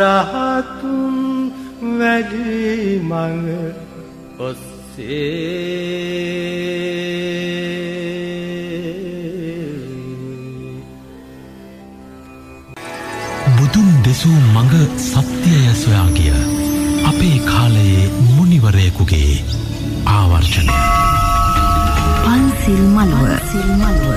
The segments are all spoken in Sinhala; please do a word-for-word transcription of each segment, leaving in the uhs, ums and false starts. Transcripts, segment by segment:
රහතුන් වැඩි මඟ බුදුන් දෙසූ මඟ සත්‍යය සොයා ගිය අපේ කාලයේ මුනිවරයෙකුගේ ආවර්ජනය. පන්සිල් මළුව සිල් මළුව.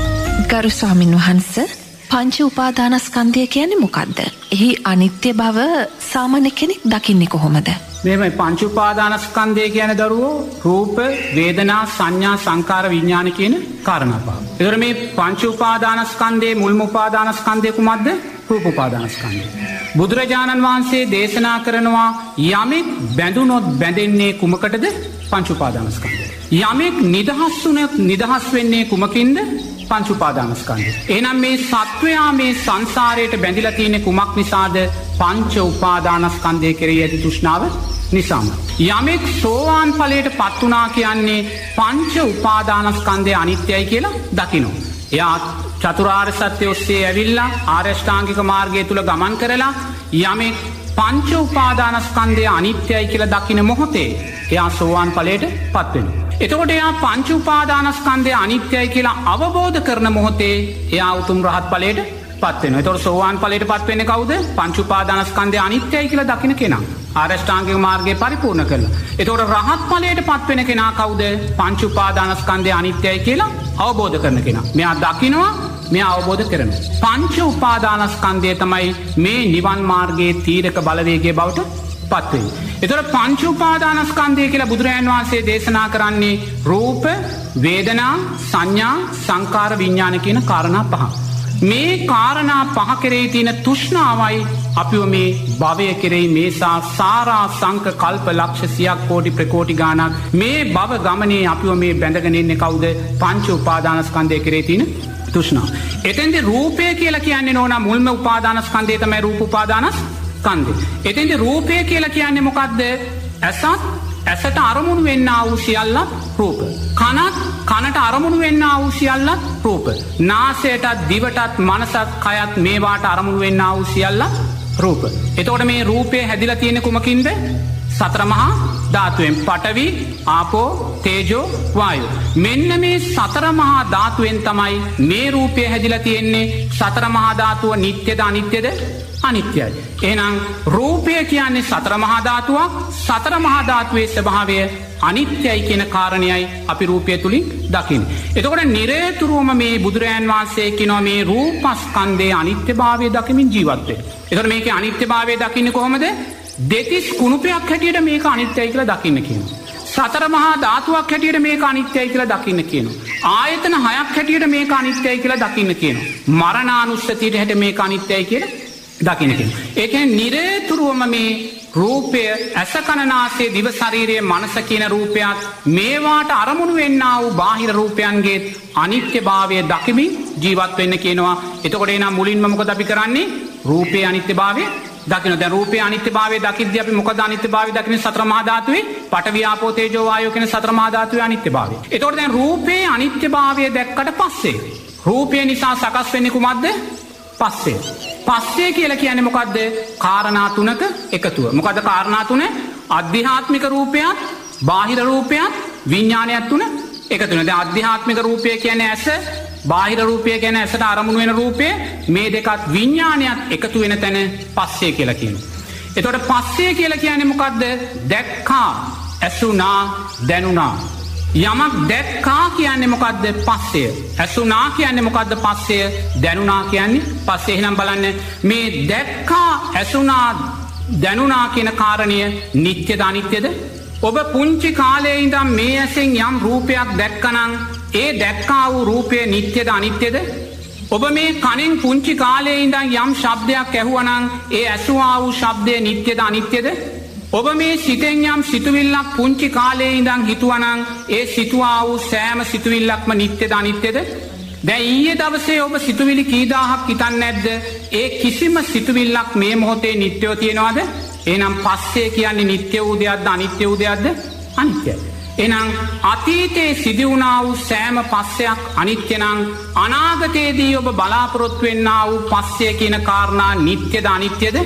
ගරු ස්වාමින් වහන්ස, පංච උපාදානස්කන්ධය කියන්නේ මොකක්ද? එහි අනිත්‍ය බව සාමාන්‍ය කෙනෙක් දකින්නේ කොහොමද? මේමයි පංච උපාදානස්කන්ධය කියන දරුවෝ රූප, වේදනා, සංඥා, සංකාර, විඥාන කියන කාරණා පහ. ඒතර මේ පංච උපාදානස්කන්ධයේ මුල්ම උපාදානස්කන්ධය කුමක්ද? රූප උපාදානස්කන්ධය. බුදුරජාණන් වහන්සේ දේශනා කරනවා යමෙක් බැඳුනොත් බැඳෙන්නේ කුමකටද? පංච උපාදානස්කන්ධය. යමෙක් නිදහස් වුණොත් නිදහස් වෙන්නේ කුමකින්ද? පංච උපාදානස්කන්ධය. එහෙනම් මේ සත්වයා මේ සංසාරයට බැඳිලා තියෙන්නේ කුමක් නිසාද? පංච උපාදානස්කන්ධය කෙරෙහි ඇති තෘෂ්ණාව නිසාම. යමෙක් සෝවාන් ඵලයට පත් වුණා කියන්නේ පංච උපාදානස්කන්ධය අනිත්‍යයි කියලා දකිනවා. එයා චතුරාර්ය සත්‍ය ඔස්සේ ඇවිල්ලා ආර්ය අෂ්ටාංගික මාර්ගය තුල ගමන් කරලා යමෙක් පංච උපාදානස්කන්ධය අනිත්‍යයි කියලා දකින මොහොතේ එයා සෝවාන් ඵලයට පත් වෙනවා. එතකොට එයා පංච උපාදානස්කන්ධය අනිත්‍යයි කියලා අවබෝධ කරන මොහොතේ එයා උතුම් රහත් ඵලයට පත් වෙනවා. එතකොට සෝවාන් ඵලයට පත් වෙන්නේ කවුද? පංච උපාදානස්කන්ධය අනිත්‍යයි කියලා දකින කෙනා. ආර්ය අෂ්ටාංගික මාර්ගය පරිපූර්ණ කරලා. එතකොට රහත් ඵලයට පත් වෙන කෙනා කවුද? පංච උපාදානස්කන්ධය අනිත්‍යයි කියලා අවබෝධ කරන කෙනා. මෙයා දකිනවා, මෙයා අවබෝධ කරනවා. පංච උපාදානස්කන්ධය තමයි මේ නිවන් මාර්ගයේ තීරක බලවේගය බවට පත් වෙන්නේ. එතකොට පංච උපාදානස්කන්ධය කියලා බුදුරජාණන් වහන්සේ දේශනා කරන්නේ රූප, වේදනා, සංඥා, සංකාර, විඥාන කියන කාරණා පහ. මේ කාරණා පහ කෙරෙහි තියෙන තෘෂ්ණාවයි අපිව මේ භවය කෙරෙහි මේසා සාරා සංක කල්ප ලක්ෂ සියක් කෝටි ප්‍රකෝටි ගානක් මේ භව ගමනේ අපිව මේ බැඳගෙන ඉන්නේ කවුද? පංච උපාදානස්කන්ධය කෙරෙහි තියෙන තෘෂ්ණාව. එතෙන්දී රූපය කියලා කියන්නේ නෝනා මුල්ම උපාදානස්කන්ධය තමයි රූප උපාදානස්කන්ධය. එතෙන්දී රූපය කියලා කියන්නේ මොකද්ද? ඇසත් ඇසට අරමුණු වෙන්නා වූ සියල්ලත් රූප. කනත් කනට අරමුණු වෙන්නා වූ සියල්ලත් රූප. නාසයටත් දිවටත් මනසත් කයත් මේවාට අරමුණු වෙන්නා වූ සියල්ලත් රූප. එතකොට මේ රූපය හැදිලා තියෙන්නේ කුමකින්ද? සතර මහා ධාතුවෙන්. පඨවි, ආපෝ, තේජෝ, වායෝ. මෙන්න මේ සතර මහා ධාතුවෙන් තමයි මේ රූපය හැදිලා තියෙන්නේ. සතර මහා ධාතුව නිට්ටයද අනිත්‍යද? අනිත්‍යයි. එහෙනම් රූපය කියන්නේ සතර මහා ධාතුවක්. සතර මහා ධාතුවේ ස්වභාවය අනිත්‍යයි කියන කාරණයයි අපි රූපය තුලින් දකින්නේ. එතකොට නිරේතුරුවම මේ බුදුරයන් වහන්සේ කියනවා මේ රූපස්කන්ධයේ අනිත්‍යභාවය දකිමින් ජීවත් වෙන්න. එතකොට මේකේ අනිත්‍යභාවය දකින්නේ කොහොමද? දෙතිස් කුණුපයක් හැටියට මේක අනිත්‍යයි කියලා දකින්න කියනවා. සතර මහා ධාතුවක් හැටියට මේක අනිත්‍යයි කියලා දකින්න කියනවා. ආයතන හයක් හැටියට මේක අනිත්‍යයි කියලා දකින්න කියනවා. මරණානුස්සතියට හැට මේක අනිත්‍යයි කියලා දකින්න කියනවා. ඒ කියන්නේ නිරේතුරුවම මේ රූපය ඇස කන නාසය දිව ශරීරයේ මනස කියන රූපයත් මේවාට අරමුණු වෙන්නා වූ බාහිර රූපයන්ගේ අනිත්‍යභාවය දකිමින් ජීවත් වෙන්න කියනවා. එතකොට එනම් මුලින්ම මොකද අපි කරන්නේ? රූපේ අනිත්‍යභාවය දකින්න. දැන් රූපේ අනිත්‍යභාවය දකිද්දී අපි මොකද අනිත්‍යභාවය දකින්නේ? සතර මහා ධාතුවේ පඨවි ආපෝ තේජෝ වායෝ කියන සතර මහා ධාතුවේ අනිත්‍යභාවය. එතකොට දැන් රූපේ අනිත්‍යභාවය දැක්කට පස්සේ රූපය නිසා සකස් වෙන්නේ කුමක්ද? පස්සේ. පස්සේ කියලා කියන්නේ මොකද්ද? කාරණා තුනක එකතුව. මොකද්ද කාරණා තුන? අධ්‍යාත්මික රූපයත්, බාහිර රූපයත්, විඥානයත් තුන එකතු වෙනවා. දැන් අධ්‍යාත්මික රූපය කියන්නේ ඇස, බාහිර රූපය කියන්නේ ඇසට අරමුණු වෙන රූපය. මේ දෙකත් විඥානයත් එකතු වෙන තැන පස්සේ කියලා කියනවා. එතකොට පස්සේ කියලා කියන්නේ මොකද්ද? දැක්කා, ඇසුණා, දැනුණා. යමක් දැක්කා කියන්නේ මොකද්ද? පස්සය. ඇසුණා කියන්නේ මොකද්ද? පස්සය. දැනුණා කියන්නේ පස්සේ. එහෙනම් බලන්න මේ දැක්කා, ඇසුණා, දැනුණා කියන කාරණය නිත්‍යද අනිත්‍යද? ඔබ පුංචි කාලේ ඉඳන් මේ ඇසෙන් යම් රූපයක් දැක්කනම් ඒ දැක්කා වූ රූපය නිත්‍යද අනිත්‍යද? ඔබ මේ කනෙන් පුංචි කාලේ ඉඳන් යම් ශබ්දයක් ඇහුවනම් ඒ ඇසුවා වූ ශබ්දය නිත්‍යද අනිත්‍යද? ඔබ මේ සිතෙන් යම් සිතුවිල්ලක් පුංචි කාලේ ඉඳන් හිතුවනම් ඒ සිතුවා වූ සෑම සිතුවිල්ලක්ම නිත්‍යද අනිත්‍යද? දැන් ඊයේ දවසේ ඔබ සිතුවිලි කී දහහක් හිතන්නේ නැද්ද? ඒ කිසිම සිතුවිල්ලක් මේ මොහොතේ නිත්‍යව තියනවද? එහෙනම් පස්සේ කියන්නේ නිත්‍ය වූ දෙයක්ද අනිත්‍ය වූ දෙයක්ද? අනිත්‍යයි. එහෙනම් අතීතයේ සිදු වුණා වූ සෑම පස්සයක් අනිත්‍ය නම් අනාගතයේදී ඔබ බලාපොරොත්තු වෙන්නා වූ පස්සය කියන කාරණා නිත්‍යද අනිත්‍යද?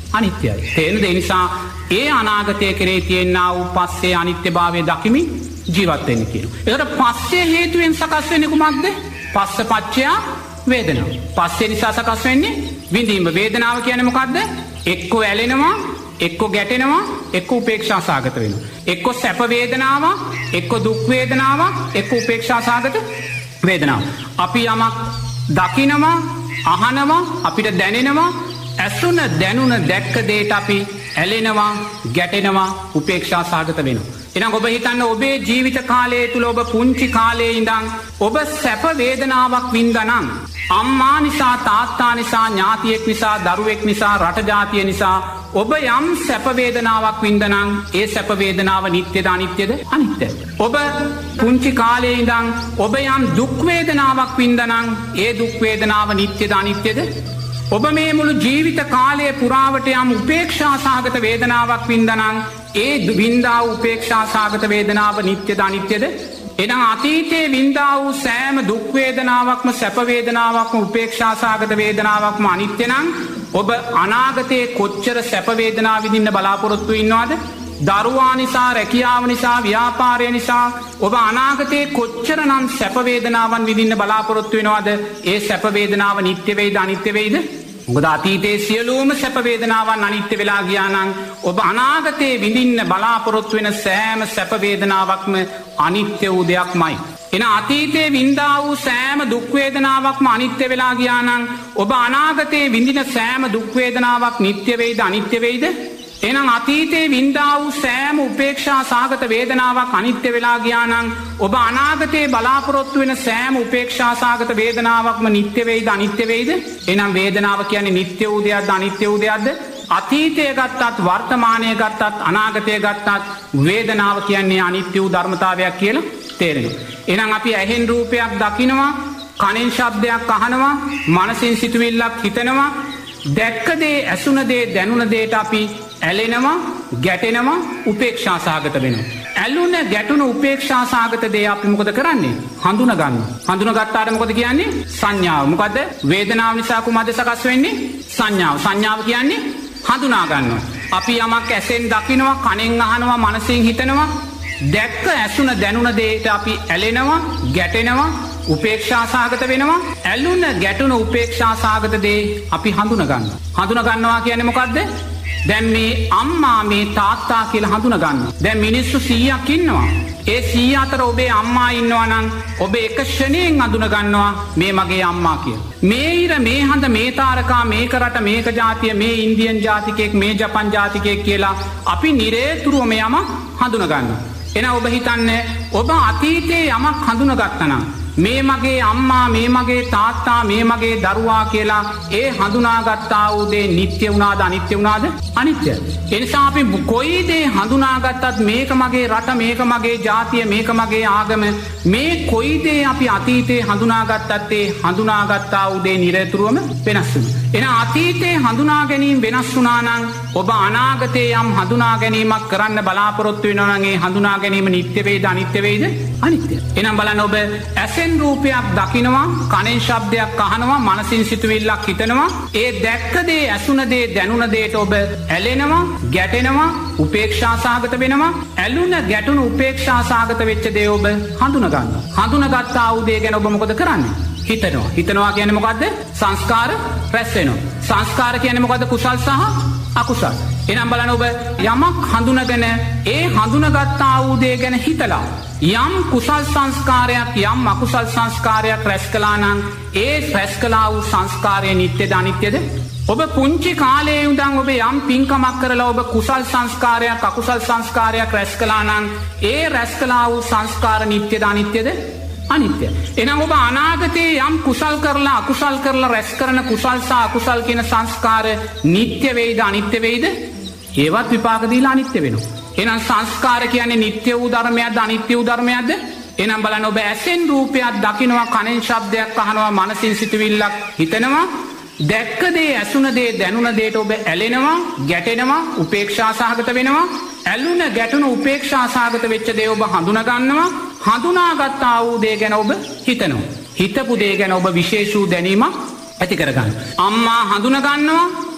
අනිත්‍යයි. තේරෙනද? ඒ නිසා ඒ අනාගතය කෙරේ තියෙනා වූ පස්සේ අනිත්‍යභාවය දකිමින් ජීවත් වෙන්න කියනවා. ඒකට පස්සේ හේතුවෙන් සකස් වෙන්නේ කුමක්ද? පස්ස පච්චයා වේදනාව. පස්සේ නිසා සකස් වෙන්නේ විඳීම. වේදනාව කියන්නේ මොකද්ද? එක්කෝ ඇලෙනවා, එක්කෝ ගැටෙනවා, එක්කෝ උපේක්ෂා සාගත වෙනවා. එක්කෝ සැප වේදනාව, එක්කෝ දුක් වේදනාව, එක්කෝ උපේක්ෂා සාගත වේදනාව. අපි යමක් දකිනවා, අහනවා, අපිට දැනෙනවා, ඇසුන දැනුන දැක්ක දේට අපි ඇලෙනවා, ගැටෙනවා, උපේක්ෂා සාගත වෙනවා. එනම් ඔබ හිතන්න ඔබේ ජීවිත කාලයේ තුල ඔබ පුංචි කාලයේ ඉඳන් ඔබ සැප වේදනාවක් වින්දනම් අම්මා නිසා, තාත්තා නිසා, ඥාතියෙක් නිසා, දරුවෙක් නිසා, රට ජාතිය නිසා ඔබ යම් සැප වේදනාවක් වින්දනම් ඒ සැප වේදනාව නිට්ටයද අනිත්‍යද? අනිත්‍යයි. ඔබ පුංචි කාලයේ ඉඳන් ඔබ යම් දුක් වේදනාවක් වින්දනම් ඒ දුක් වේදනාව නිට්ටයද අනිත්‍යද? ඔබ මේ මුළු ජීවිත කාලයේ පුරාවට යම් උපේක්ෂා සහගත වේදනාවක් වින්දනම් ඒ වින්දා වූ උපේක්ෂා සහගත වේදනාව නිට්ටයද අනිත්‍යද? එනම් අතීතයේ වින්දා වූ සෑම දුක් වේදනාවක්ම සැප වේදනාවක්ම උපේක්ෂා සහගත වේදනාවක්ම අනිත්‍ය නම් ඔබ අනාගතයේ කොච්චර සැප වේදනා විඳින්න බලාපොරොත්තු වෙනවද? දරුවා නිසා, රැකියාව නිසා, ව්‍යාපාරය නිසා ඔබ අනාගතයේ කොච්චරනම් සැප වේදනාවන් විඳින්න බලාපොරොත්තු වෙනවද? ඒ සැප වේදනාව නිට්ටය වෙයිද අනිත්‍ය වෙයිද? මොකද අතීතයේ සියලුම සැප වේදනාවන් අනිත්‍ය වෙලා ගියා නම් ඔබ අනාගතයේ විඳින්න බලාපොරොත්තු වෙන සෑම සැප වේදනාවක්ම අනිත්‍ය වූ දෙයක්මයි. එන අතීතයේ වින්දා වූ සෑම දුක් වේදනාවක්ම අනිත්‍ය වෙලා ගියා නම් ඔබ අනාගතයේ විඳින සෑම දුක් වේදනාවක් නිට්ටය වෙයිද අනිත්‍ය වෙයිද? එනම් අතීතයේ වින්දා වූ සෑම උපේක්ෂා සාගත වේදනාවක් අනිත්‍ය වෙලා ගියා නම් ඔබ අනාගතයේ බලාපොරොත්තු වෙන සෑම උපේක්ෂා සාගත වේදනාවක්ම නිට්ටය වෙයිද අනිත්‍ය වෙයිද? එනම් වේදනාව කියන්නේ නිට්ටය වූ දෙයක්ද අනිත්‍ය වූ දෙයක්ද? අතීතය ගත්තත්, වර්තමානය ගත්තත්, අනාගතය ගත්තත් වේදනාව කියන්නේ අනිත්‍ය වූ ධර්මතාවයක් කියලා තේරෙනවා. එනම් අපි ඇහෙන් රූපයක් දකිනවා, කනෙන් ශබ්දයක් අහනවා, මනසින් සිතුවිල්ලක් හිතනවා, දැක්ක දේ, ඇසුන දේ, දැනුන දේට අපි ඇලෙනවා, ගැටෙනවා, උපේක්ෂා සහගත වෙනවා. ඇලුන, ගැටුන, උපේක්ෂා සහගත දේ අපි මොකද කරන්නේ? හඳුන ගන්නවා. හඳුන ගත්තාට මොකද කියන්නේ? සංඥාව. මොකද වේදනාව නිසා කුමක්ද සකස් වෙන්නේ? සංඥාව. සංඥාව කියන්නේ හඳුනා ගන්නවා. අපි යමක් ඇසෙන් දකිනවා, කනෙන් අහනවා, මනසින් හිතනවා, දැක්ක, ඇසුන, දැනුන දේට අපි ඇලෙනවා, ගැටෙනවා, උපේක්ෂා සහගත වෙනවා. ඇලුන, ගැටුන, උපේක්ෂා සහගත දේ අපි හඳුන ගන්නවා. හඳුන ගන්නවා කියන්නේ මොකද්ද? දැන් මේ අම්මා, මේ තාත්තා කියලා හඳුන ගන්නවා. දැන් මිනිස්සු සීයක් ඉන්නවා. ඒ සීය අතර ඔබේ අම්මා ඉන්නවා නම් ඔබ එක ක්ෂණයෙන් හඳුන ගන්නවා මේ මගේ අම්මා කියලා. මේ ඉර, මේ හඳ, මේ තාරකා, මේක රට, මේක ජාතිය, මේ ඉන්දියන් ජාතිකයෙක්, මේ ජපන් ජාතිකයෙක් කියලා අපි නිරේතුරුවම යම හඳුන ගන්නවා. එන ඔබ හිතන්න ඔබ අතීතයේ යමක් හඳුන ගත්තනම් මේ මගේ අම්මා, මේ මගේ තාත්තා, මේ මගේ දරුවා කියලා ඒ හඳුනාගත්තා වූ දේ නිට්ටය වුණාද අනිත්‍ය වුණාද? අනිත්‍යයි. ඒ නිසා අපි කොයි දේ හඳුනාගත්තත් මේක මගේ රට, මේක මගේ ජාතිය, මේක මගේ ආගම, මේ කොයි දේ අපි අතීතයේ හඳුනාගත්තත් ඒ හඳුනාගත්තා වූ දේ නිරතුරුවම වෙනස් වෙනවා. එන අතීතයේ හඳුනා ගැනීම වෙනස් වුණා නම් ඔබ අනාගතයේ යම් හඳුනා ගැනීමක් කරන්න බලාපොරොත්තු වෙනවා නම් ඒ හඳුනා ගැනීම නිට්ටය වේද අනිත්‍ය වේද? අනිත්‍යයි. එහෙනම් බලන්න ඔබ ඇසෙන් රූපයක් දකිනවා, කනෙන් ශබ්දයක් අහනවා, මනසින් සිතුවිල්ලක් හිතනවා, ඒ දැක්ක දේ, ඇසුන දේ, දැනුන දේට ඔබ ඇලෙනවා, ගැටෙනවා, උපේක්ෂා සහගත වෙනවා. ඇලුන, ගැටුණු, උපේක්ෂා සහගත වෙච්ච දේ ඔබ හඳුන ගන්නවා. හඳුනගත්තා වූ දේ ගැන ඔබ මොකද කරන්නේ? හිතනවා. හිතනවා කියන්නේ මොකද්ද? සංස්කාර රැස් වෙනවා. සංස්කාර කියන්නේ මොකද්ද? කුසල් සහ අකුසල්. එහෙනම් බලන්න ඔබ යමක් හඳුනගෙන ඒ හඳුනගත්තා වූ දේ ගැන හිතලා යම් කුසල් සංස්කාරයක්, යම් අකුසල් සංස්කාරයක් රැස් කළා නම් ඒ රැස් කළා වූ සංස්කාරය නිට්ටයද අනිත්‍යද? ඔබ පුංචි කාලයේ ඉඳන් ඔබ යම් පින්කමක් කරලා ඔබ කුසල් සංස්කාරයක්, අකුසල් සංස්කාරයක් රැස් කළා නම් ඒ රැස් කළා වූ සංස්කාර නිට්ටයද අනිත්‍යද? අනිත්‍යයි. එහෙනම් ඔබ අනාගතයේ යම් කුසල් කරලා අකුසල් කරලා රැස් කරන කුසල් සහ අකුසල් කියන සංස්කාර නිට්ටය වේද අනිත්‍ය වේද? ඒවත් විපාක දීලා අනිත්‍ය වෙනවා. එහෙනම් සංස්කාර කියන්නේ නිට්ටය වූ ධර්මයක්ද අනිත්‍ය වූ ධර්මයක්ද? එහෙනම් බලන්න ඔබ ඇසෙන් රූපයක් දකිනවා, කනෙන් ශබ්දයක් අහනවා, මනසින් සිතුවිල්ලක් හිතනවා, දැක්ක දේ, ඇසුන දේ, දැනුන දේට ඔබ ඇලෙනවා, ගැටෙනවා, උපේක්ෂා සහගත වෙනවා. ඇලුන, ගැටුණු, උපේක්ෂා සහගත වෙච්ච දේ ඔබ හඳුනා ගන්නවා. හඳුනාගත්තා වූ දේ ගැන ඔබ හිතනවා. හිතපු දේ ගැන ඔබ විශේෂ වූ දැනීමක් ඇති කරගන්න. අම්මා හඳුනා ගන්නවා,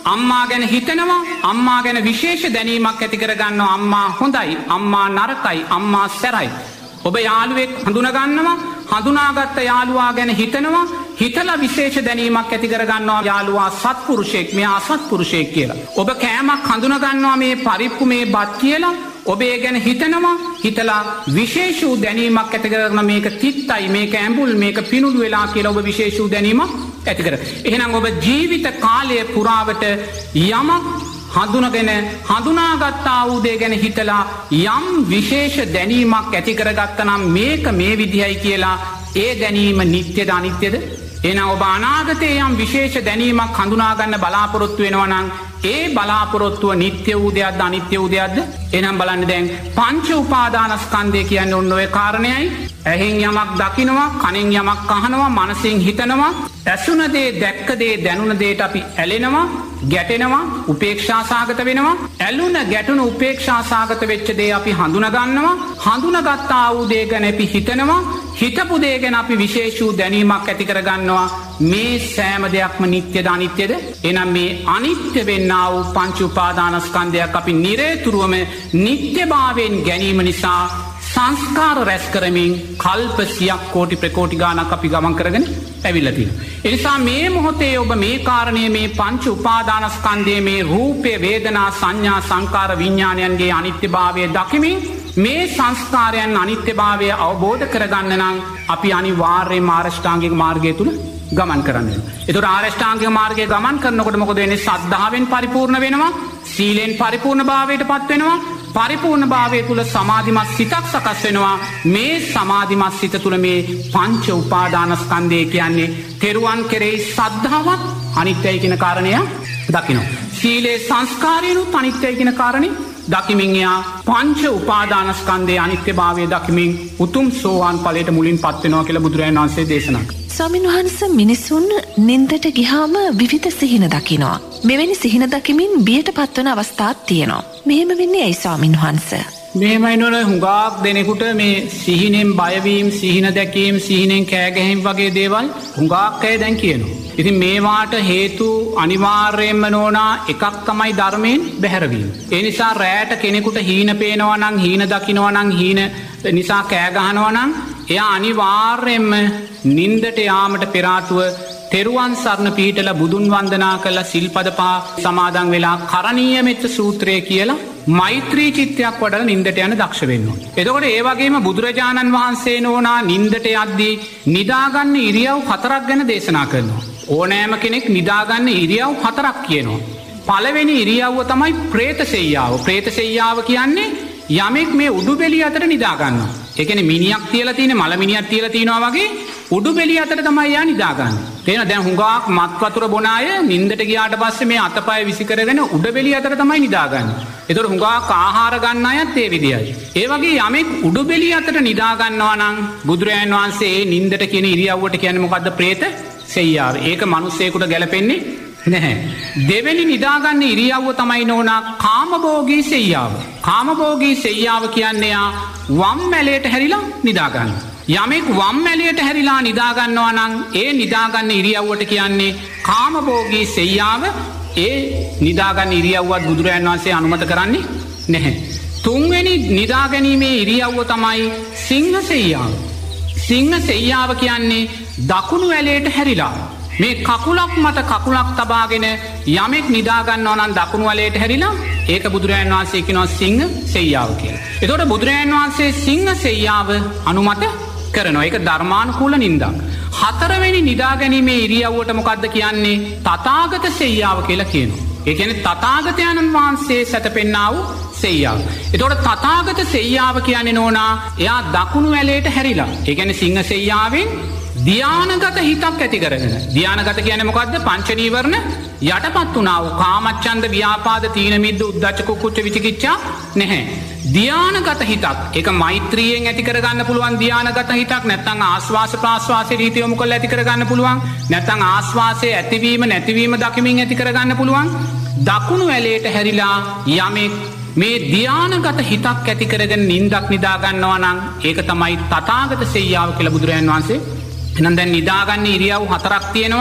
අම්මා ගැන හිතනවා, අම්මා ගැන විශේෂ දැනීමක් ඇති කරගන්නවා. අම්මා හොඳයි, අම්මා නරකයි, අම්මා සැරයි. ඔබ යාළුවෙක් හඳුනගන්නවා, හඳුනාගත්ත යාළුවා ගැන හිතනවා, හිතලා විශේෂ දැනීමක් ඇති කරගන්නවා යාළුවා සත්පුරුෂයෙක්, මෙයා අසත්පුරුෂයෙක් කියලා. ඔබ කෑමක් හඳුනගන්නවා මේ පරිප්පු මේ බත් කියලා, ඔබ ඒ ගැන හිතනවා, හිතලා විශේෂ වූ දැනීමක් ඇති කරගන්න මේක තිත්තයි, මේක ඇඹුල්, මේක පිනුළු වෙලා කියලා ඔබ විශේෂ වූ දැනීමක් ඇති කර. එහෙනම් ඔබ ජීවිත කාලය පුරාවට යමක් හඳුනගෙන හඳුනාගත්තා වූ දේ ගැන හිතලා යම් විශේෂ දැනීමක් ඇති කරගත්තනම් මේක මේ විදිහයි කියලා ඒ දැනීම නිත්‍යද අනිත්‍යද? එහෙනම් ඔබ අනාගතයේ යම් විශේෂ දැනීමක් හඳුනා ගන්න බලාපොරොත්තු වෙනවා නම් ඒ බලාපොරොත්තුව නිත්‍ය වූ දෙයක්ද අනිත්‍ය වූ දෙයක්ද? එහෙනම් බලන්න දැන් පංච උපාදානස්කන්ධය කියන්නේ ඔන්න ඔය කාරණයයි. ඇහෙන් යමක් දකිනවා, කනෙන් යමක් අහනවා, මනසෙන් හිතනවා, ඇසුන දේ දැක්ක දේ දැනුණ දේට අපි ඇලෙනවා, ගැටෙනවා, උපේක්ෂා සාගත වෙනවා. ඇලුන ගැටුණු උපේක්ෂා සාගත වෙච්ච දේ අපි හඳුනගන්නවා, හඳුනගත්තා වූ දේ ගැන අපි හිතනවා, හිතපු දේ ගැන අපි විශේෂ වූ දැනීමක් ඇති කරගන්නවා. මේ සෑම දෙයක්ම නිත්‍යද අනිත්‍යද? එහෙනම් මේ අනිත්‍ය වෙන්නා වූ පංච උපාදානස්කන්ධයක් අපි නිරේතුරුවම නිත්‍යභාවයෙන් ගැනීම නිසා සංස්කාර රැස් කරමින් කල්ප සියක් කෝටි ප්‍රකෝටි ගානක් අපි ගමන් කරගෙන ඇවිල්ලා තියෙනවා. ඒ නිසා මේ මොහොතේ ඔබ මේ කාරණේ මේ පංච උපාදානස්කන්ධයේ මේ රූපේ, වේදනා, සංඥා, සංකාර, විඥානයන්ගේ අනිත්‍යභාවය දකිමින් මේ සංස්කාරයන් අනිත්‍යභාවය අවබෝධ කරගන්න නම් අපි අනිවාර්යයෙන්ම ආරෂ්ඨාංගික මාර්ගය තුල ගමන් කරන්න වෙනවා. ඒතකොට ආරෂ්ඨාංගික මාර්ගයේ ගමන් කරනකොට මොකද වෙන්නේ? සද්ධාවෙන් පරිපූර්ණ වෙනවා, සීලෙන් පරිපූර්ණ භාවයටපත් වෙනවා, පරිපූර්ණ භාවය තුළ සමාධිමත් සිතක් සකස් වෙනවා. මේ සමාධිමත් සිත තුළ මේ පංච උපාදානස්කන්ධය කියන්නේ තෙරුවන් කෙරෙහි සද්ධාවත් අනිත්‍යයි කියන කාරණය දකිනවා. සීලේ සංස්කාරයනුත් අනිත්‍යයි කියන කාරණේ දකිමින් එයා පංච උපාදානස්කන්ධයේ අනිත්‍යභාවය දකිමින් උතුම් සෝවාන් ඵලයට මුලින් පත් වෙනවා කියලා බුදුරජාණන් වහන්සේ දේශනා කළා. ස්වාමීන් වහන්සේ මිනිසුන් නින්දට ගියාම විවිධ සිහින දකිනවා. මෙවැනි සිහින දකිමින් බියට පත්වන අවස්ථාත් තියෙනවා. මෙහෙම වෙන්නේ ඇයි ස්වාමීන් වහන්සේ? මෙහෙමයි නෝන හුඟක් දෙනෙකුට මේ සිහිනෙන් බයවීම, සිහින දැකීම, සිහිනෙන් කෑගැහිම් වගේ දේවල් හුඟක් අය දැන් කියනවා. ඉතින් මේවාට හේතු අනිවාර්යයෙන්ම නෝනා එකක් තමයි ධර්මයෙන් බැහැරවීම. ඒ නිසා රැයට කෙනෙකුට හීන පේනවා නම්, හීන දකිනවා නම්, හීන නිසා කෑ ගහනවා නම් එයා අනිවාර්යයෙන්ම නින්දට යාමට පෙර ආතුව තෙරුවන් සරණ පිහිටලා බුදුන් වන්දනා කරලා සිල්පද පහ සමාදන් වෙලා කරණීය මෙත්ත සූත්‍රය කියලා මෛත්‍රී චිත්තයක් වඩලා නින්දට යන දක්ෂ වෙන්න ඕනේ. එතකොට ඒ වගේම බුදුරජාණන් වහන්සේ නෝනා නින්දට යද්දී නිදාගන්න ඉරියව් හතරක් ගැන දේශනා කරනවා. ඕනෑම කෙනෙක් නිදාගන්න ඉරියව් හතරක් කියනවා. පළවෙනි ඉරියව්ව තමයි പ്രേත සෙයියාව. പ്രേත සෙයියාව කියන්නේ යමෙක් මේ උඩුබෙලිය අතර නිදා ගන්නවා. ඒ කියන්නේ මිනියක් තියලා තියෙන මල මිනියක් තියලා තිනවා වගේ උඩුබෙලිය අතර තමයි යා නිදා ගන්න. තේරෙනවද? දැන් හුඟක් මත් වතුර බොන අය නින්දට ගියාට පස්සේ මේ අතපය විසි කරගෙන උඩුබෙලිය අතර තමයි නිදා ගන්න. ඒතකොට හුඟක් ආහාර ගන්න අයත් ඒ විදියයි. ඒ වගේ යමෙක් උඩුබෙලිය අතර නිදා ගන්නවා නම් බුදුරජාණන් වහන්සේ ඒ නින්දට කියන ඉරියව්වට කියන්නේ මොකද්ද? പ്രേත සෙයියාව. ඒක මිනිස්සෙකුට ගැලපෙන්නේ නැහැ. දෙවෙනි නිදාගන්න ඉරියව්ව තමයි නෝනා කාමභෝගී සෙයියාව. කාමභෝගී සෙයියාව කියන්නේ යා වම් මැලයට හැරිලා නිදාගන්න. යමෙක් වම් මැලයට හැරිලා නිදාගන්නවා නම් ඒ නිදාගන්න ඉරියව්වට කියන්නේ කාමභෝගී සෙයියාව. ඒ නිදාගන්න ඉරියව්වත් බුදුරජාණන් වහන්සේ අනුමත කරන්නේ නැහැ. තුන්වෙනි නිදාගැනීමේ ඉරියව්ව තමයි සිංහ සෙයියාව. සිංහ සෙයියාව කියන්නේ දකුණු ඇලයට හැරිලා මේ කකුලක් මත කකුලක් තබාගෙන යමෙක් නිදාගන්නවා නම් දකුණු වලයට හැරිලා ඒක බුදුරජාණන් වහන්සේ කියනවා සිංහ සෙයියාව කියලා. එතකොට බුදුරජාණන් වහන්සේ සිංහ සෙයියාව අනුමත කරනවා. ඒක ධර්මානුකූල නින්දක්. හතරවෙනි නිදාගැනීමේ ඉරියව්වට මොකද්ද කියන්නේ? තථාගත සෙයියාව කියලා කියනවා. ඒ කියන්නේ තථාගතයන්න් වහන්සේ සැතපෙන්නා වූ සෙයියාව. එතකොට තථාගත සෙයියාව කියන්නේ නෝනා එයා දකුණු ඇලයට හැරිලා. ඒ කියන්නේ සිංහ සෙයියාවෙන් ධ්‍යානගත හිතක් ඇති කරගෙන. ධ්‍යානගත කියන්නේ මොකද්ද? පංච නීවරණ යටපත් වුණා වූ කාමච්ඡන්ද, ව්‍යාපාද, තීන මිද්ද, උද්ධච්ච, කුක්කුච්ච, විචිකිච්ඡා නැහැ. ධ්‍යානගත හිතක්. ඒක මෛත්‍රියෙන් ඇති කරගන්න පුළුවන් ධ්‍යානගත හිතක්. නැත්නම් ආස්වාස ප්‍රාස්වාසයේ රීති යොමු කරලා ඇති කරගන්න පුළුවන්. නැත්නම් ආස්වාසයේ ඇතිවීම නැතිවීම දකිමින් ඇති කරගන්න පුළුවන්. දකුණු ඇලයට හැරිලා යමෙක් මේ ධ්‍යානගත හිතක් ඇති කරගෙන නිින්දක් නිදා ගන්නවා නම් ඒක තමයි තථාගත සෙයියාව කියලා බුදුරජාණන් වහන්සේ. එහෙනම් දැන් නිදාගන්න ඉරියව් හතරක් තියෙනවා.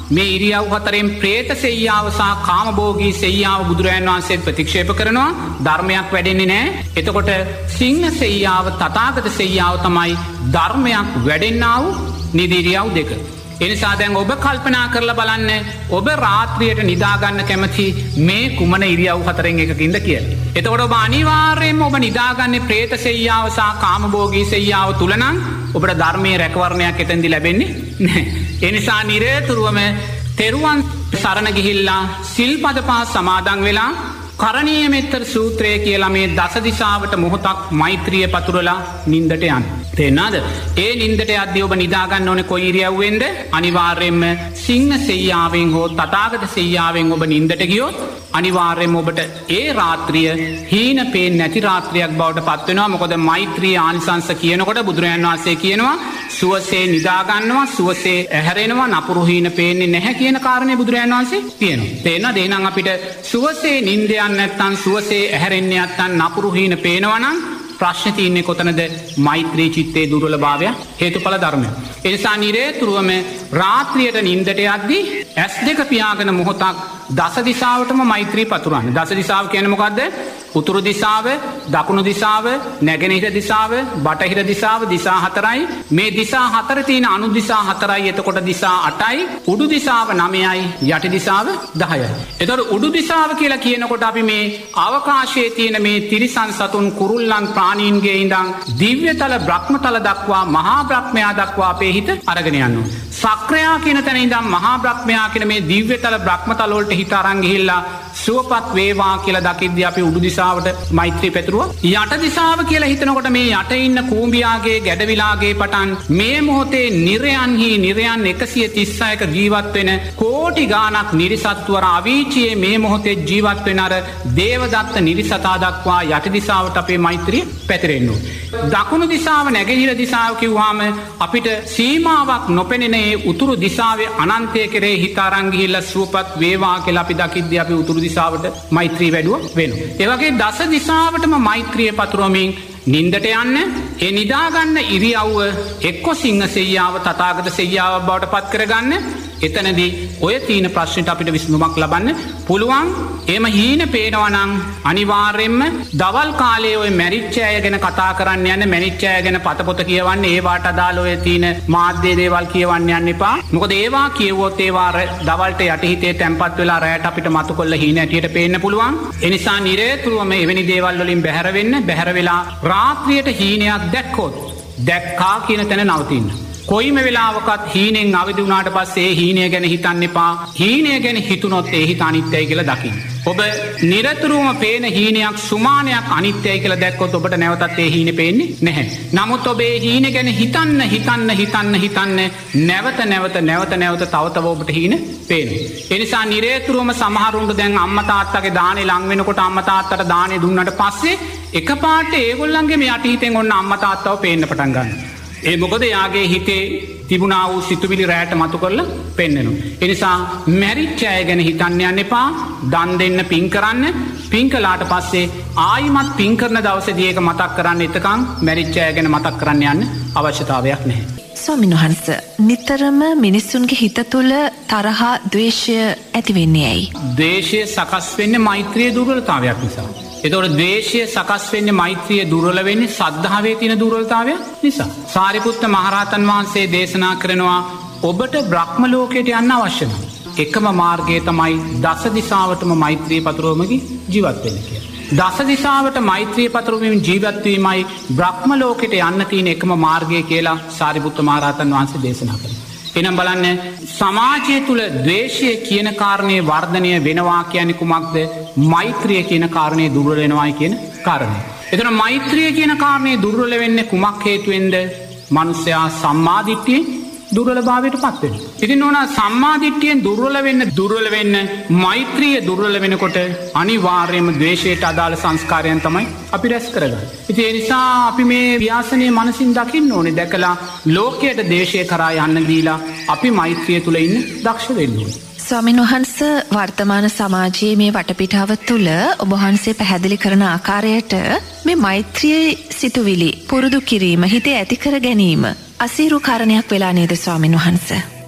මේ ඉරියව් හතරෙන් ප්‍රේත සෙයියාව සහ කාමභෝගී සෙයියාව බුදුරජාණන් වහන්සේ ප්‍රතික්ෂේප කරනවා. ධර්මයක් වැඩෙන්නේ නැහැ. එතකොට සිංහ සෙයියාව තථාගත සෙයියාව තමයි ධර්මයක් වැඩෙන්නා වූ නිදි ඉරියව් දෙක. එනිසා දැන් ඔබ කල්පනා කරලා බලන්න ඔබ රාත්‍රියට නිදාගන්න කැමති මේ කුමන ඉරියව් හතරෙන් එකකින්ද කියලා. එතකොට ඔබ අනිවාර්යයෙන්ම ඔබ නිදාගන්නේ ප්‍රේත සෙයියාව සහ කාමභෝගී සෙයියාව තුල නම් ඔබට ධර්මයේ රැකවරණයක් එතෙන්දී ලැබෙන්නේ නැහැ. ඒ නිසා නිරේතුරුවම තෙරුවන් සරණ ගිහිල්ලා සිල්පද පහ සමාදන් වෙලා කරණීය මෙත්තර සූත්‍රය කියලා මේ දස දිශාවට මොහොතක් මෛත්‍රිය පතුරලා නින්දට යන්න. තේරෙනවද? ඒ නින්දට යද්දී ඔබ නිදාගන්න ඕනේ කොයි ඉරියව්වෙන්ද? අනිවාර්යයෙන්ම සිංහ සෙයියාවෙන් හෝ තථාගත සෙයියාවෙන් ඔබ නින්දට ගියොත් අනිවාර්යයෙන්ම ඔබට ඒ රාත්‍රිය හීන පේන්නේ නැති රාත්‍රියක් බවට පත් වෙනවා. මොකද මෛත්‍රී ආනිසංස කියනකොට බුදුරජාණන් වහන්සේ කියනවා සුවසේ නිදාගන්නවා, සුවසේ ඇහැරෙනවා, නපුරු හීන පේන්නේ නැහැ කියන කාරණේ බුදුරජාණන් වහන්සේ කියනවා. තේරෙනවද? එහෙනම් අපිට සුවසේ නින්ද යන්න නැත්නම් සුවසේ ඇහැරෙන්නේ නැත්නම් නපුරු හීන පේනවා නම් ප්‍රශ්න තියෙන්නේ කොතනද? මෛත්‍රී චිත්තේ දුර්වලභාවය හේතුඵල ධර්මය. ඒ නිසා නිරේතුරුවම රාත්‍රියට නින්දට යද්දී ඇස් දෙක පියාගෙන මොහොතක් දස දිශාවටම මෛත්‍රී පතුරවන්න. දස දිශාව කියන්නේ මොකද්ද? උතුරු දිශාව, දකුණු දිශාව, නැගෙනහිර දිශාව, බටහිර දිශාව, දිශා හතරයි. මේ දිශා හතර තියෙන අනු දිශා හතරයි. එතකොට දිශා අටයි, උඩු දිශාව නවයයි, යටි දිශාව දහයයි. එතකොට උඩු දිශාව කියලා කියනකොට අපි මේ අවකාශයේ තියෙන මේ තිරිසන් සතුන්, කුරුල්ලන්, ප්‍රාණීන්ගේ ඉඳන් දිව්‍යතල බ්‍රහ්මතල දක්වා මහා බ්‍රහ්මයා දක්වා අපේ හිත අරගෙන යනවා. සක්‍රයා කියන තැන ඉඳන් මහා බ්‍රහ්මයා කියන මේ දිව්‍යතල බ්‍රහ්මතල වලට හිත අරන් ගිහිල්ලා සුවපත් වේවා කියලා දකිද්දී අපි උඩු දිශාවට මෛත්‍රී පැතුරුවා. යට දිශාව කියලා හිතනකොට මේ යට ඉන්න කූඹියාගේ ගැඩවිලාගේ පටන් මේ මොහොතේ නිරයන්හි නිරයන් එකසිය තිස් හයක ජීවත් වෙන කෝටි ගාණක් නිරිසත්වර අවීචියේ මේ මොහොතේ ජීවත් වෙන අර දේවදත්ත නිරිසතා දක්වා යට දිශාවට අපේ මෛත්‍රිය පැතිරෙන්න ඕනේ. දකුණු දිශාව නැගෙනහිර දිශාව කිව්වම අපිට සීමාවක් නොපෙනෙන ඒ උතුරු දිශාවේ අනන්තය කෙරේ හිත අරන් ගිහිල්ලා සුවපත් වේවා කියලා අපි දකිද්දී අපි උතුරු දිශාවට මෛත්‍රී වැඩුව වෙනවා. ඒ වගේ දස දිශාවටම මෛත්‍රිය පතුරවමින් නින්දට යන්න. ඒ නිදාගන්න ඉරියව්ව එක්ක සිංහ සෙයියාව තථාගත සෙයියාව බවට පත් කරගන්න. එතනදී ඔය තීන ප්‍රශ්නෙට අපිට විසඳුමක් ලබන්න පුළුවන්. එහෙම හීන පේනවා නම් අනිවාර්යයෙන්ම දවල් කාලයේ ඔය මැරිච්ච අය ගැන කතා කරන්න යන්න, මැරිච්ච අය ගැන පතපොත කියවන්න, ඒවාට අදාළ ඔය තීන මාධ්‍ය දේවල් කියවන්න යන්න එපා. මොකද ඒවා කියවුවොත් ඒවා දවල්ට යටිහිතේ තැම්පත් වෙලා රැයට අපිට මතු කොල්ල හීන ඇටියට පේන්න පුළුවන්. ඒ නිසා නිරේතුරුවම එවැනි දේවල් වලින් බැහැර වෙන්න. බැහැර වෙලා රාත්‍රියට හීනයක් දැක්කොත් දැක්කා කියන තැන නවතින්න. කොයිම වෙලාවකත් හීනෙන් අවදි වුණාට පස්සේ ඒ හීනය ගැන හිතන්න එපා. හීනය ගැන හිතුනොත් ඒ හිත අනිත්‍යයි කියලා දකින්න. ඔබ නිරතුරුවම පේන හීනයක් සුමානයක් අනිත්‍යයි කියලා දැක්කොත් ඔබට නැවතත් ඒ හීනේ පේන්නේ නැහැ. නමුත් ඔබ ඒ හීන ගැන හිතන්න හිතන්න හිතන්න හිතන්න නැවත නැවත නැවත නැවත තව තව ඔබට හීන පේනවා. ඒ නිසා නිරතුරුවම සමහරුන්ට දැන් අම්මා තාත්තගේ දානේ ලං වෙනකොට අම්මා තාත්තට දානේ දුන්නාට පස්සේ එකපාරට ඒගොල්ලන්ගේ මේ යටිහිතෙන් ඔන්න අම්මා තාත්තව පේන්න පටන් ගන්නවා. ඒ මොකද යාගේ හිතේ තිබුණා වූ සිතුවිලි රැයට මතු කරලා පෙන්වනවා. ඒ නිසා මැරිච්ච අය ගැන හිතන්න යන්න එපා. දන් දෙන්න, පින් කරන්න. පින් කළාට පස්සේ ආයිමත් පින් කරන දවසේදී ඒක මතක් කරන්න. එතකන් මැරිච්ච අය ගැන මතක් කරන්න යන්න අවශ්‍යතාවයක් නැහැ. ස්වාමීන් වහන්සේ, නිතරම මිනිසුන්ගේ හිත තුළ තරහ, ද්වේෂය ඇති වෙන්නේ ඇයි? ද්වේෂය සකස් වෙන්නේ මෛත්‍රියේ දුර්වලතාවයක් නිසා. එතකොට ද්වේෂය සකස් වෙන්නේ මෛත්‍රිය දුර්වල වෙන්නේ සද්ධාවේ තියෙන දුර්වලතාවය නිසා. සාරිපුත්ත මහරහතන් වහන්සේ දේශනා කරනවා ඔබට බ්‍රහ්ම ලෝකයට යන්න අවශ්‍ය නම් එකම මාර්ගය තමයි දස දිශාවටම මෛත්‍රිය පතුරවමින් ජීවත් වෙන්න කියලා. දස දිශාවට මෛත්‍රිය පතුරවමින් ජීවත් වීමයි බ්‍රහ්ම ලෝකයට යන්න තියෙන එකම මාර්ගය කියලා සාරිපුත්ත මහරහතන් වහන්සේ දේශනා කරනවා. එනම් බලන්න, සමාජය තුළ ද්වේෂය කියන කාරණය වර්ධනය වෙනවා කියන්නේ කුමක්ද? මෛත්‍රිය කියන කාරණය දුර්වල වෙනවායි කියන කාරණය. එතන මෛත්‍රිය කියන කාරණය දුර්වල වෙන්නේ කුමක් හේතුවෙන්ද? මනුස්සයා සම්මාදිට්ඨියෙන් දුර්වලභාවයට පත් වෙනවා. ඉතින් ඕන සම්මාදිට්ඨියෙන් දුර්වල වෙන්න දුර්වල වෙන්න මෛත්‍රිය දුර්වල වෙනකොට අනිවාර්යයෙන්ම ද්වේෂයට අදාළ සංස්කාරයන් තමයි අපි රැස් කරගන්නේ. ඉතින් ඒ නිසා අපි මේ ව්‍යාසනයේ මනසින් දකින්න ඕනේ. දැකලා ලෝකයට ද්වේෂය කරා යන්න දීලා අපි මෛත්‍රිය තුල ඉන්න දක්ෂ වෙන්න ඕනේ. ස්වාමීන් වහන්සේ, වර්තමාන සමාජයේ මේ වටපිටාව තුළ ඔබ වහන්සේ පැහැදිලි කරන ආකාරයට මේ මෛත්‍රී සිතුවිලි පුරුදු කිරීම, හිතේ ඇති කර ගැනීම අසීරු කාරණයක් වෙලා නේද ස්වාමීන් වහන්සේ?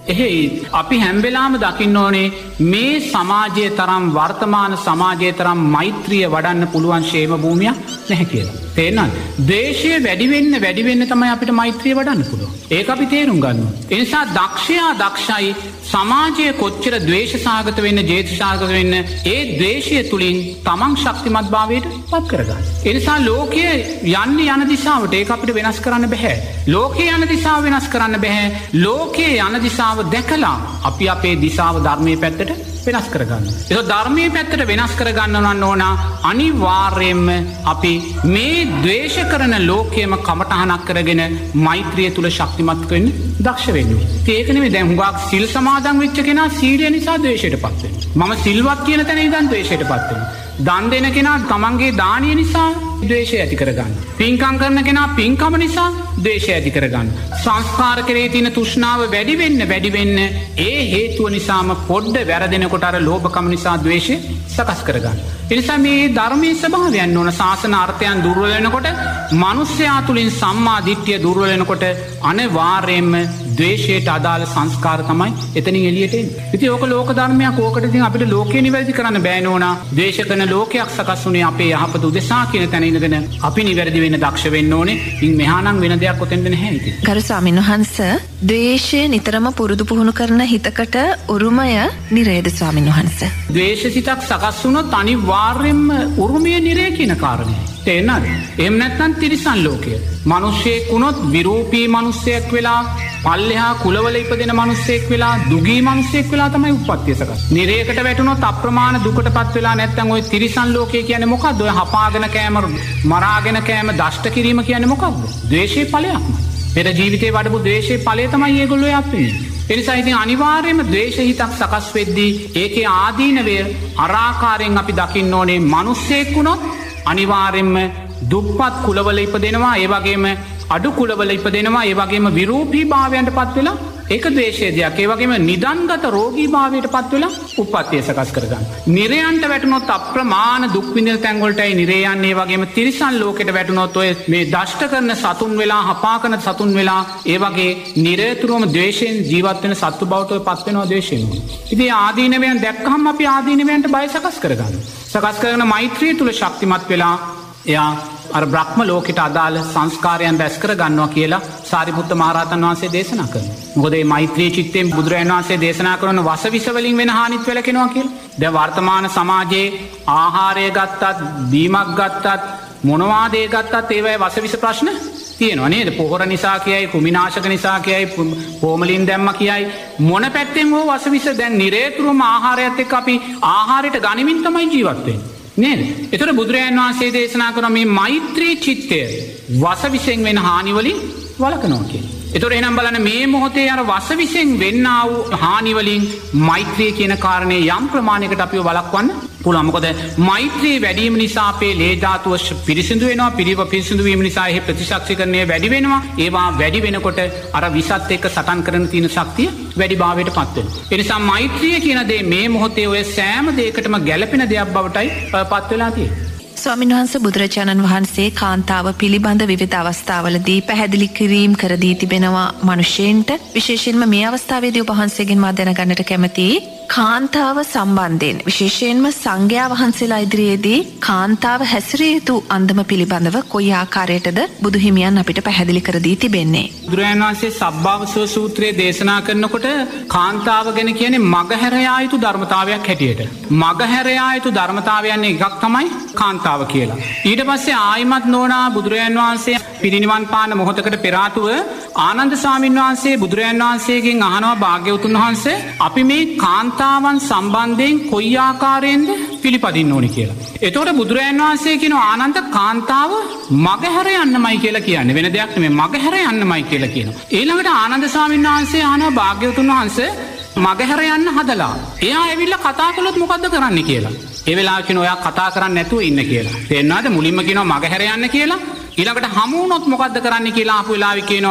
එහෙයි අපි හැම වෙලාවෙම දකින්න ඕනේ මේ සමාජයේ තරම් වර්තමාන සමාජයේ තරම් මෛත්‍රිය වඩන්න පුළුවන් ෂේම භූමියක් නැහැ කියලා. තේරෙනවද? ද්වේෂය වැඩි වෙන්න වැඩි වෙන්න තමයි අපිට මෛත්‍රිය වඩන්න පුළුවන්. ඒක අපි තේරුම් ගන්න ඕනේ. ඒ නිසා දක්ෂයා දක්ෂයි සමාජයේ කොච්චර ද්වේෂ සාගත වෙන්න, ජේත සාගත වෙන්න ඒ ද්වේෂය තුලින් තමන් ශක්තිමත් භාවයට පත් කරගන්න. ඒ නිසා ලෝකයේ යන්නේ යන දිශාවට ඒක අපිට වෙනස් කරන්න බෑ. ලෝකයේ යන දිශාව වෙනස් කරන්න බෑ. ලෝකයේ යන දිශාව දැකලා අපි අපේ දිශාව ධර්මයේ පැත්තට වෙනස් කරගන්න. ඒක ධර්මයේ පැත්තට වෙනස් කරගන්න ඕන අනිවාර්යයෙන්ම අපි මේ ද්වේෂ කරන ලෝකයේම කමටහනක් කරගෙන මෛත්‍රිය තුල ශක්තිමත් වෙන්න දක්ෂ වෙන්න ඕනේ. ඒක නෙමෙයි දැන් හුඟක් සිල් සමාදන් වෙච්ච කෙනා සීලය නිසා ද්වේෂයටපත් වෙනවා. මම සිල්වත් කියන තැන ඉඳන් ද්වේෂයටපත් වෙනවා. දන් දෙන කෙනා තමන්ගේ දානිය නිසා ද්වේෂය ඇති කරගන්න. පින්කම් කරන කෙනා පින්කම නිසා ද්වේෂය ඇති කරගන්න. සංස්කාර කෙරේ තියෙන තෘෂ්ණාව වැඩි වෙන්න වැඩි වෙන්න ඒ හේතුව නිසාම පොඩ්ඩ වැරදෙනකොට අර ලෝභකම නිසා ද්වේෂය සකස් කරගන්න. ඒ නිසා මේ ධර්මයේ ස්වභාවයන් ඕන ශාසන අර්ථයන් දුර්වල වෙනකොට මිනිස්යා තුලින් සම්මා දිට්ඨිය දුර්වල වෙනකොට අනිවාර්යයෙන්ම ද්වේෂයට අදාළ සංස්කාර තමයි එතනින් එළියට එන්නේ. ඉතින් ඕක ලෝක ධර්මයක්. ඕකට ඉතින් අපිට ලෝකේ නිවැරදි කරන්න බෑ නෝනා. ද්වේෂ කරන ලෝකයක් සකස් වුණේ අපේ යහපත උදෙසා කියන තැන ඉඳගෙන අපි නිවැරදි වෙන්න දක්ෂ වෙන්න ඕනේ. ඉතින් මෙහා නම් වෙන දෙයක් ඔතෙන්ද නැහැ ඉතින්. ගරු ස්වාමීන් වහන්සේ ද්වේෂය නිතරම පුරුදු පුහුණු කරන හිතකට උරුමය නිරේද ස්වාමීන් වහන්සේ? ද්වේෂසිතක් සකස් වුණොත් අනිවාර්යයෙන්ම උරුමය නිරේ කියන කාරණේ. තේරෙනවද? එහෙම නැත්නම් තිරිසන් ලෝකය. මිනිස්සෙක් වුණොත් විරූපී මිනිස්සෙක් වෙලා පල්ලෙහා කුලවල ඉපදෙන මිනිස්සෙක් වෙලා දුගී මිනිස්සෙක් වෙලා තමයි උප්පත්තිය සකස්. නිරේකට වැටුණොත් අප්‍රමාණ දුකටපත් වෙලා නැත්නම් ওই තිරිසන් ලෝකය කියන්නේ මොකද්ද? ඔය හපාගෙන කෑම, මරාගෙන කෑම, දෂ්ට කිරීම කියන්නේ මොකක්ද? ද්වේෂයේ ඵලයක්ම. පෙර ජීවිතේ වඩපු ද්වේෂයේ ඵලය තමයි ඒගොල්ලෝ යප්පේ. ඒ නිසා ඉතින් අනිවාර්යයෙන්ම ද්වේෂ හිතක් සකස් වෙද්දී ඒකේ ආදීනවය අරාකාරයෙන් අපි දකින්න ඕනේ. මිනිස්සෙක් වුණොත් අනිවාර්යයෙන්ම දුප්පත් කුලවල ඉපදෙනවා. ඒ වගේම අඩු කුලවල ඉපදෙනවා. ඒ වගේම විරූපී භාවයන්ට පත් වෙලා ඒක ද්වේෂයේ දෙයක්. ඒ වගේම නිදන්ගත රෝගී භාවයට පත් වෙලා උප්පත්තිය සකස් කරගන්න. නිරයන්ට වැටුනොත් අප්‍රමාණ දුක් විඳින තැන් වලටයි නිරේ යන්නේ. ඒ වගේම තිරිසන් ලෝකෙට වැටුනොත් ඔය මේ දෂ්ට කරන සතුන් වෙලා, හපා කරන සතුන් වෙලා, ඒ වගේ නිරේතුරුවම ද්වේෂයෙන් ජීවත් වෙන සත්තු බවට ඔය පත් වෙනවා ද්වේෂයෙන්. ඉතින් ආදීනවයන් දැක්කහම අපි ආදීනවයන්ට බය සකස් කරගන්න. සකස් කරගෙන මෛත්‍රිය තුල ශක්තිමත් වෙලා එයා අර බ්‍රහ්ම ලෝකෙට අදාළ සංස්කාරයන් රැස් කර ගන්නවා කියලා සාරිපුත්ත මහරහතන් වහන්සේ දේශනා කරනවා. මොකද මේ මෛත්‍රී චිත්තයෙන් බුදුරජාණන් වහන්සේ දේශනා කරන වසවිස වලින් වෙන හානිත් වැළකෙනවා කියලා. දැන් වර්තමාන සමාජයේ ආහාරය ගත්තත්, බීමක් ගත්තත්, මොනවා දේ ගත්තත් ඒවයි වසවිස ප්‍රශ්න තියෙනවා නේද? පොහොර නිසා කියයි, කුමිනාශක නිසා කියයි, පෝමලින් දැම්ම කියයි, මොන පැත්තෙන් හෝ වසවිස දැන් නිරේතුරුම ආහාරයත් එක්ක අපි ආහාරයට ගනිමින් තමයි ජීවත් වෙන්නේ. නේද? ඒතර බුදුරජාණන් වහන්සේ දේශනා කරන මේ මෛත්‍රී චිත්තය වසවිසෙන් වෙන හානි වලින් වළකනවා කියන්නේ. ඒතර එහෙනම් බලන්න මේ මොහොතේ අර වසවිසෙන් වෙන්නා වූ හානි වලින් මෛත්‍රිය කියන කාරණේ යම් ප්‍රමාණයකට අපිව වළක්වන්න පුළුවන්. මොකද මෛත්‍රී වැඩි වීම නිසා අපේ ලේ ධාතුව පිරිසිදු වෙනවා. පිරිව පිරිසිදු වීම නිසා එහි ප්‍රතිශක්තිකරණය වැඩි වෙනවා. ඒවා වැඩි වෙනකොට අර විසත් එක්ක සටන් කරන තියෙන ශක්තිය වැඩි භාවයට පත් වෙනවා. ඒ නිසා මෛත්‍රිය කියන දේ මේ මොහොතේ ඔය සෑම දෙයකටම ගැළපෙන දෙයක් බවටයි පත් වෙලා තියෙන්නේ. ස්වාමීන් වහන්සේ බුදුරජාණන් වහන්සේ කාන්තාව පිළිබඳ විවිධ අවස්ථාවලදී පැහැදිලි කිරීම් කර දී තිබෙනවා මිනිසෙන්ට. විශේෂයෙන්ම මේ අවස්ථාවේදී ඔබ වහන්සේගෙන් මා දැනගන්නට කැමතියි කාන්තාව සම්බන්ධයෙන් විශේෂයෙන්ම සංඝයා වහන්සේලා ඉදිරියේදී කාන්තාව හැසිරිය යුතු අන්දම පිළිබඳව කොයි ආකාරයටද බුදුහිමියන් අපිට පැහැදිලි කර දී තිබෙන්නේ? බුදුරජාණන් වහන්සේ සබ්බාවසව සූත්‍රයේ දේශනා කරනකොට කාන්තාව ගැන කියන්නේ මගහැර යා යුතු ධර්මතාවයක් හැටියට. මගහැර යා යුතු ධර්මතාවයන් එකක් තමයි කාන්තාව කියලා. ඊට පස්සේ ආයිමත් නෝනා බුදුරජාණන් වහන්සේ පිරිනිවන් පාන මොහොතකට පෙර ආතුව ආනන්ද ස්වාමීන් වහන්සේ බුදුරජාණන් වහන්සේගෙන් අහනවා භාග්‍යවතුන් වහන්සේ අපි මේ කාන්තාවන් සම්බන්ධයෙන් කොයි ආකාරයෙන්ද පිළිපදින්න ඕනි කියලා. එතකොට බුදුරජාණන් වහන්සේ කියනවා ආනන්ද කාන්තාව මගහැර යන්නමයි කියලා කියන්නේ. වෙන දෙයක් නෙමෙයි මගහැර යන්නමයි කියලා කියනවා. ඊළඟට ආනන්ද ස්වාමීන් වහන්සේ අහනවා භාග්‍යවතුන් වහන්සේ මගහැර යන්න හදලා එයා ඇවිල්ලා කතා කළොත් මොකද්ද කරන්න කියලා. ඒ වෙලාවේ කියන ඔයා කතා කරන්නේ නැතුව ඉන්න කියලා. තේරෙනවද? මුලින්ම කියනවා මගහැර යන්න කියලා. ඊළඟට හමු වුණොත් මොකද්ද කරන්න කියලා ආපු වෙලාවේ කියනවා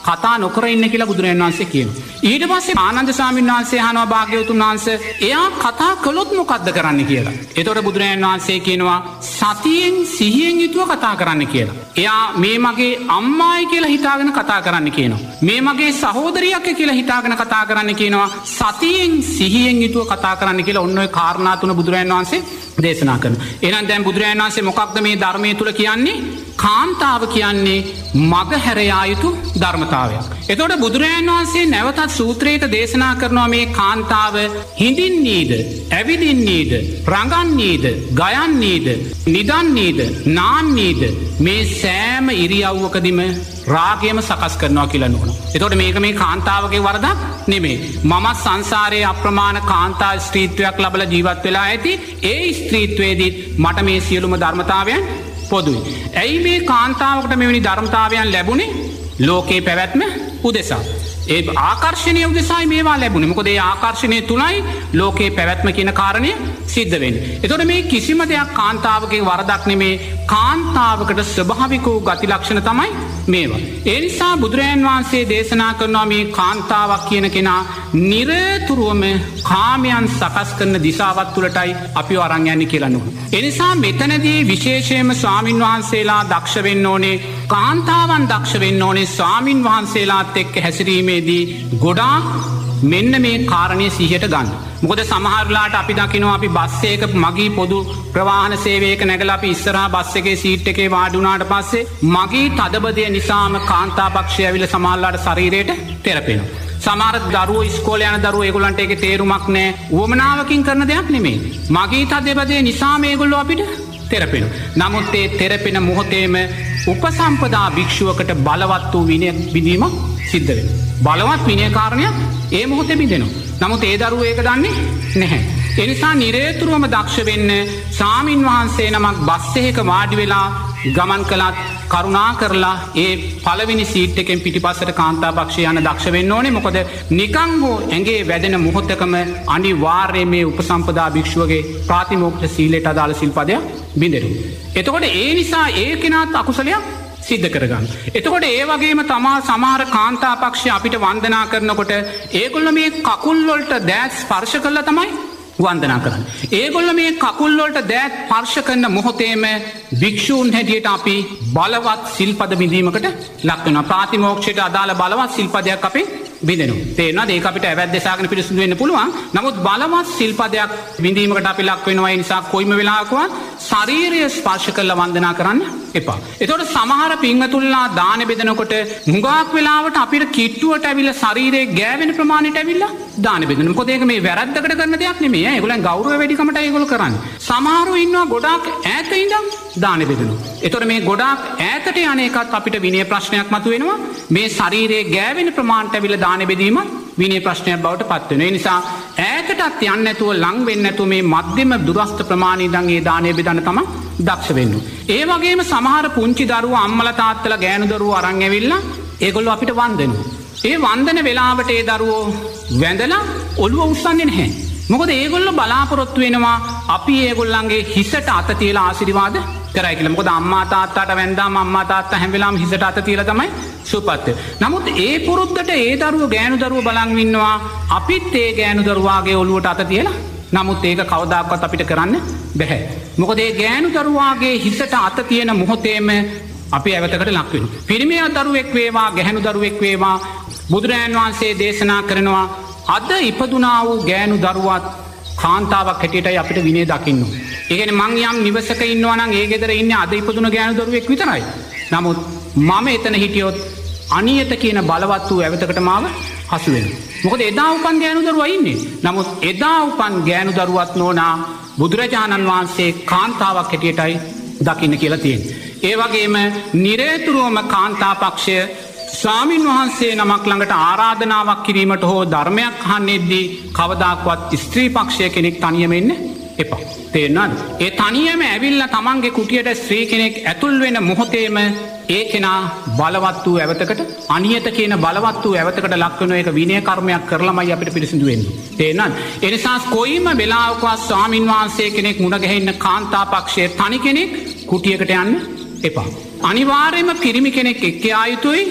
කතා නොකර ඉන්න කියලා බුදුරජාණන් වහන්සේ කියනවා. ඊට පස්සේ ආනන්ද ස්වාමීන් වහන්සේ අහනවා භාග්‍යවතුන් වහන්සේ එයා කතා කළොත් මොකද්ද කරන්න කියලා. එතකොට බුදුරජාණන් වහන්සේ කියනවා සතියෙන් සිහියෙන් යුතුව කතා කරන්න කියලා. එයා මේ මගේ අම්මායි කියලා හිතාගෙන කතා කරන්න කියනවා. මේ මගේ සහෝදරියක් කියලා හිතාගෙන කතා කරන්න කියනවා. සතියෙන් සිහියෙන් යුතුව කතා කරන්න කියලා ඔන්න ඔය කාරණා තුන බුදුරජාණන් වහන්සේ දේශනා කරනවා. එහෙනම් දැන් බුදුරජාණන් වහන්සේ මොකක්ද මේ ධර්මයේ තුල කියන්නේ? කාන්තාව කියන්නේ මග හැර යා යුතු ධර්මතාවයක්. එතකොට බුදුරජාණන් වහන්සේ නැවතත් සූත්‍රයක දේශනා කරනවා මේ කාන්තාව හිඳින්නේද, ඇවිදින්නේද, රඟන්නේද, ගයන්නේද, නිදන්නේද, නාන්නේද මේ සෑම ඉරියව්වකදීම රාගයම සකස් කරනවා කියලා නෝන. එතකොට මේක මේ කාන්තාවගේ වරදක් නෙමෙයි. මම සංසාරයේ අප්‍රමාණ කාන්තා ස්ත්‍රීත්වයක් ලැබලා ජීවත් වෙලා ඇති. ඒ ස්ත්‍රීත්වයේදී මට මේ සියලුම ධර්මතාවයන් පොදුයි. ඇයි මේ කාන්තාවකට මෙවැනි ධර්මතාවයන් ලැබුණේ? ලෝකේ පැවැත්ම උදෙසා. ඒ ආකර්ෂණය උදෙසායි මේවා ලැබුණේ. මොකද ඒ ආකර්ෂණය තුලයි ලෝකේ පැවැත්ම කියන කාරණය සිද්ධ වෙන්නේ. එතකොට මේ කිසිම දෙයක් කාන්තාවගේ වරදක් නෙමේ. කාන්තාවකට ස්වභාවික වූ ගති ලක්ෂණ තමයි මේවා. ඒ නිසා බුදුරජාන් වහන්සේ දේශනා කරනවා මේ කාන්තාවක් කියන කෙනා නිරතුරුවම කාමයන් සකස් කරන දිශාවත් තුළටයි අපිව අරන් යන්නේ කියලා නෝ. ඒ නිසා මෙතනදී විශේෂයෙන්ම ස්වාමින් වහන්සේලා දක්ෂ වෙන්න ඕනේ. කාන්තාවන් දක්ෂ වෙන්න ඕනේ ස්වාමින් වහන්සේලාත් එක්ක හැසිරීමේදී ගොඩාක් මෙන්න මේ කාරණය සිහියට ගන්න. මොකද සමහරලාට අපි දකිනවා අපි බස් එකක මගී පොදු ප්‍රවාහන සේවයක නැගලා අපි ඉස්සරහා බස් එකේ සීට් එකේ වාඩි වුණාට පස්සේ මගී තදබදය නිසාම කාන්තා පක්ෂය ඇවිල්ලා සමහරලාට ශරීරයට තෙරපෙනවා. සමහර දරුවෝ ඉස්කෝලේ යන දරුවෝ ඒගොල්ලන්ට ඒකේ තේරුමක් නැහැ. උවමනාවකින් කරන දෙයක් නෙමෙයි. මගී තදබදය නිසා මේගොල්ලෝ අපිට තෙරපෙනවා. නමුත් ඒ තෙරපෙන මොහොතේම උපසම්පදා භික්ෂුවකට බලවත් වූ විනය බිඳීමක් සිද්ධ වෙනවා. බලවත් විනය කාරණයක් ඒ මොහොතේ බිඳෙනවා. නමුත් ඒ දරුවෝ ඒක දන්නේ නැහැ. ඒ නිසා නිරේතුරුවම දක්ෂ වෙන්න ස්වාමින් වහන්සේ නමක් බස් එකක වාඩි වෙලා ගමන් කළත් කරුණා කරලා ඒ පළවෙනි සීට් එකෙන් පිටිපස්සට කාන්තා පක්ෂය යන දක්ෂ වෙන්න ඕනේ. මොකද නිකන් හෝ ඇඟේ වැදෙන මොහොතකම අනිවාර්යයෙන් මේ උපසම්පදා භික්ෂුවගේ ප්‍රාතිමෝක්ෂ සීලයට අදාළ සිල්පදයක් බිඳෙනවා. එතකොට ඒ නිසා ඒ කෙනාත් අකුසලයක් සිද්ධ කරගන්න. එතකොට ඒ වගේම තමා සමහර කාන්තා පක්ෂය අපිට වන්දනා කරනකොට ඒගොල්ලෝ මේ කකුල් වලට දෑත් ස්පර්ශ කළා තමයි වන්දනා කරන්නේ. ඒගොල්ලෝ මේ කකුල් වලට දෑත් ස්පර්ශ කරන මොහොතේම භික්ෂූන් හැටියට අපි බලවත් සිල්පද බිඳීමකට ලක් වෙනවා. ප්‍රාතිමෝක්ෂයට අදාළ බලවත් සිල්පදයක් අපි බිඳෙනවා. තේරෙනවද? ඒක අපිට ඇවැත් දෙසාගෙන පිරිසුදු වෙන්න පුළුවන්. නමුත් බලවත් සිල්පදයක් බිඳීමකට අපි ලක් වෙනවා. ඒ නිසා කොයිම වෙලාවකවත් ශරීරය ස්පර්ශ කරලා වන්දනා කරන්න එපා. එතකොට සමහර පින්වතුන්ලා දාන බෙදනකොට හුඟක් වෙලාවට අපිට කිට්ටුවට ඇවිල්ලා ශරීරයේ ගෑවෙන ප්‍රමාණයට ඇවිල්ලා දාන බෙදනවා. මොකද ඒක මේ වැරද්දකට කරන දෙයක් නෙමෙයි. ඒගොල්ලන් ගෞරව වැඩිකමට ඒගොල්ලෝ කරන්නේ. සමහරව ඉන්නවා ගොඩාක් ඈත ඉඳන් දාන බෙදනවා. එතකොට මේ ගොඩාක් ඈතට යන එකත් අපිට විනය ප්‍රශ්නයක් මතුවෙනවා. මේ ශරීරයේ ගෑවෙන ප්‍රමාණයට ඇවිල්ලා දාන බෙදීම විනය ප්‍රශ්නයක් බවට පත් වෙනවා. ඒ නිසා ඈතටත් යන්නේ නැතුව ලං වෙන්නේ නැතුව මේ මධ්‍යම දුරස්ත ප්‍රමාණය ඉඳන් ඒ දාණය බෙදන්න තමයි දක්ෂ වෙන්න. ඒ වගේම සමහර පුංචි දරුවෝ අම්මලා තාත්තලා ගෑනු දරුවෝ අරන් ඇවිල්ලා ඒගොල්ලෝ අපිට වන්දනවා. ඒ වන්දන වෙලාවට ඒ දරුවෝ වැඳලා ඔළුව උස්සන්නේ නැහැ. මොකද ඒගොල්ලෝ බලාපොරොත්තු වෙනවා අපි ඒගොල්ලන්ගේ හිසට අත තියලා ආශිර්වාද කරයි කියලා. මොකද අම්මා තාත්තාට වැඳාම අම්මා තාත්තා හැම වෙලාවෙම හිසට අත තියලා තමයි සුවපත් වෙන්නේ. නමුත් ඒ පුරුද්දට ඒ දරුවෝ ගෑනු දරුවෝ බලන් ඉන්නවා අපිත් ඒ ගෑනු දරුවාගේ ඔළුවට අත තියලා. නමුත් ඒක කවදාකවත් අපිට කරන්න බැහැ. මොකද ඒ ගෑනු දරුවාගේ හිසට අත තියෙන මොහොතේම අපි ඇවතකට ලක් වෙනවා. පිරිමියා දරුවෙක් වේවා ගැහැණු දරුවෙක් වේවා බුදුරජාන් වහන්සේ දේශනා කරනවා අද ඉපදුනා වූ ගෑනු දරුවත් කාන්තාවක් හැටියටයි අපිට විනය දකින්න ඕනේ. ඒ කියන්නේ මං යම් නිවසක ඉන්නවා නම් ඒ ගෙදර ඉන්නේ අද ඉපදුන ගෑනු දරුවෙක් විතරයි. නමුත් මම එතන හිටියොත් අනියත කියන බලවත් වූ ඇවතකට මාව හසු වෙනවා. මොකද එදා උපන් ගෑනු දරුවා ඉන්නේ. නමුත් එදා උපන් ගෑනු දරුවත් නෝනා බුදුරජාණන් වහන්සේ කාන්තාවක් හැටියටයි දකින්න කියලා තියෙන්නේ. ඒ වගේම නිරේතුරුවම කාන්තා පක්ෂය ස්වාමින් වහන්සේ නමක් ළඟට ආරාධනාවක් කිරීමට හෝ ධර්මයක් අහන්නෙද්දී කවදාක්වත් ස්ත්‍රී පක්ෂය කෙනෙක් තනියම එන්න එපා. තේරෙනවද? ඒ තනියම ඇවිල්ලා තමන්ගේ කුටියට ස්ත්‍රී කෙනෙක් ඇතුල් වෙන මොහොතේම ඒ කෙනා බලවත් වූ ඇවතකට අනියත කියන බලවත් වූ ඇවතකට ලක් වෙන එක විනය කර්මයක් කරලාමයි අපිට පිරිසිදු වෙන්නේ. තේරෙනවද? ඒ නිසා කොයිම වෙලාවකවත් ස්වාමින් වහන්සේ කෙනෙක් මුණ ගැහෙන්න කාන්තා පක්ෂයේ තනි කෙනෙක් කුටියකට යන්න එපා. අනිවාර්යයෙන්ම පිරිමි කෙනෙක් එක්ක ආ යුතුයි.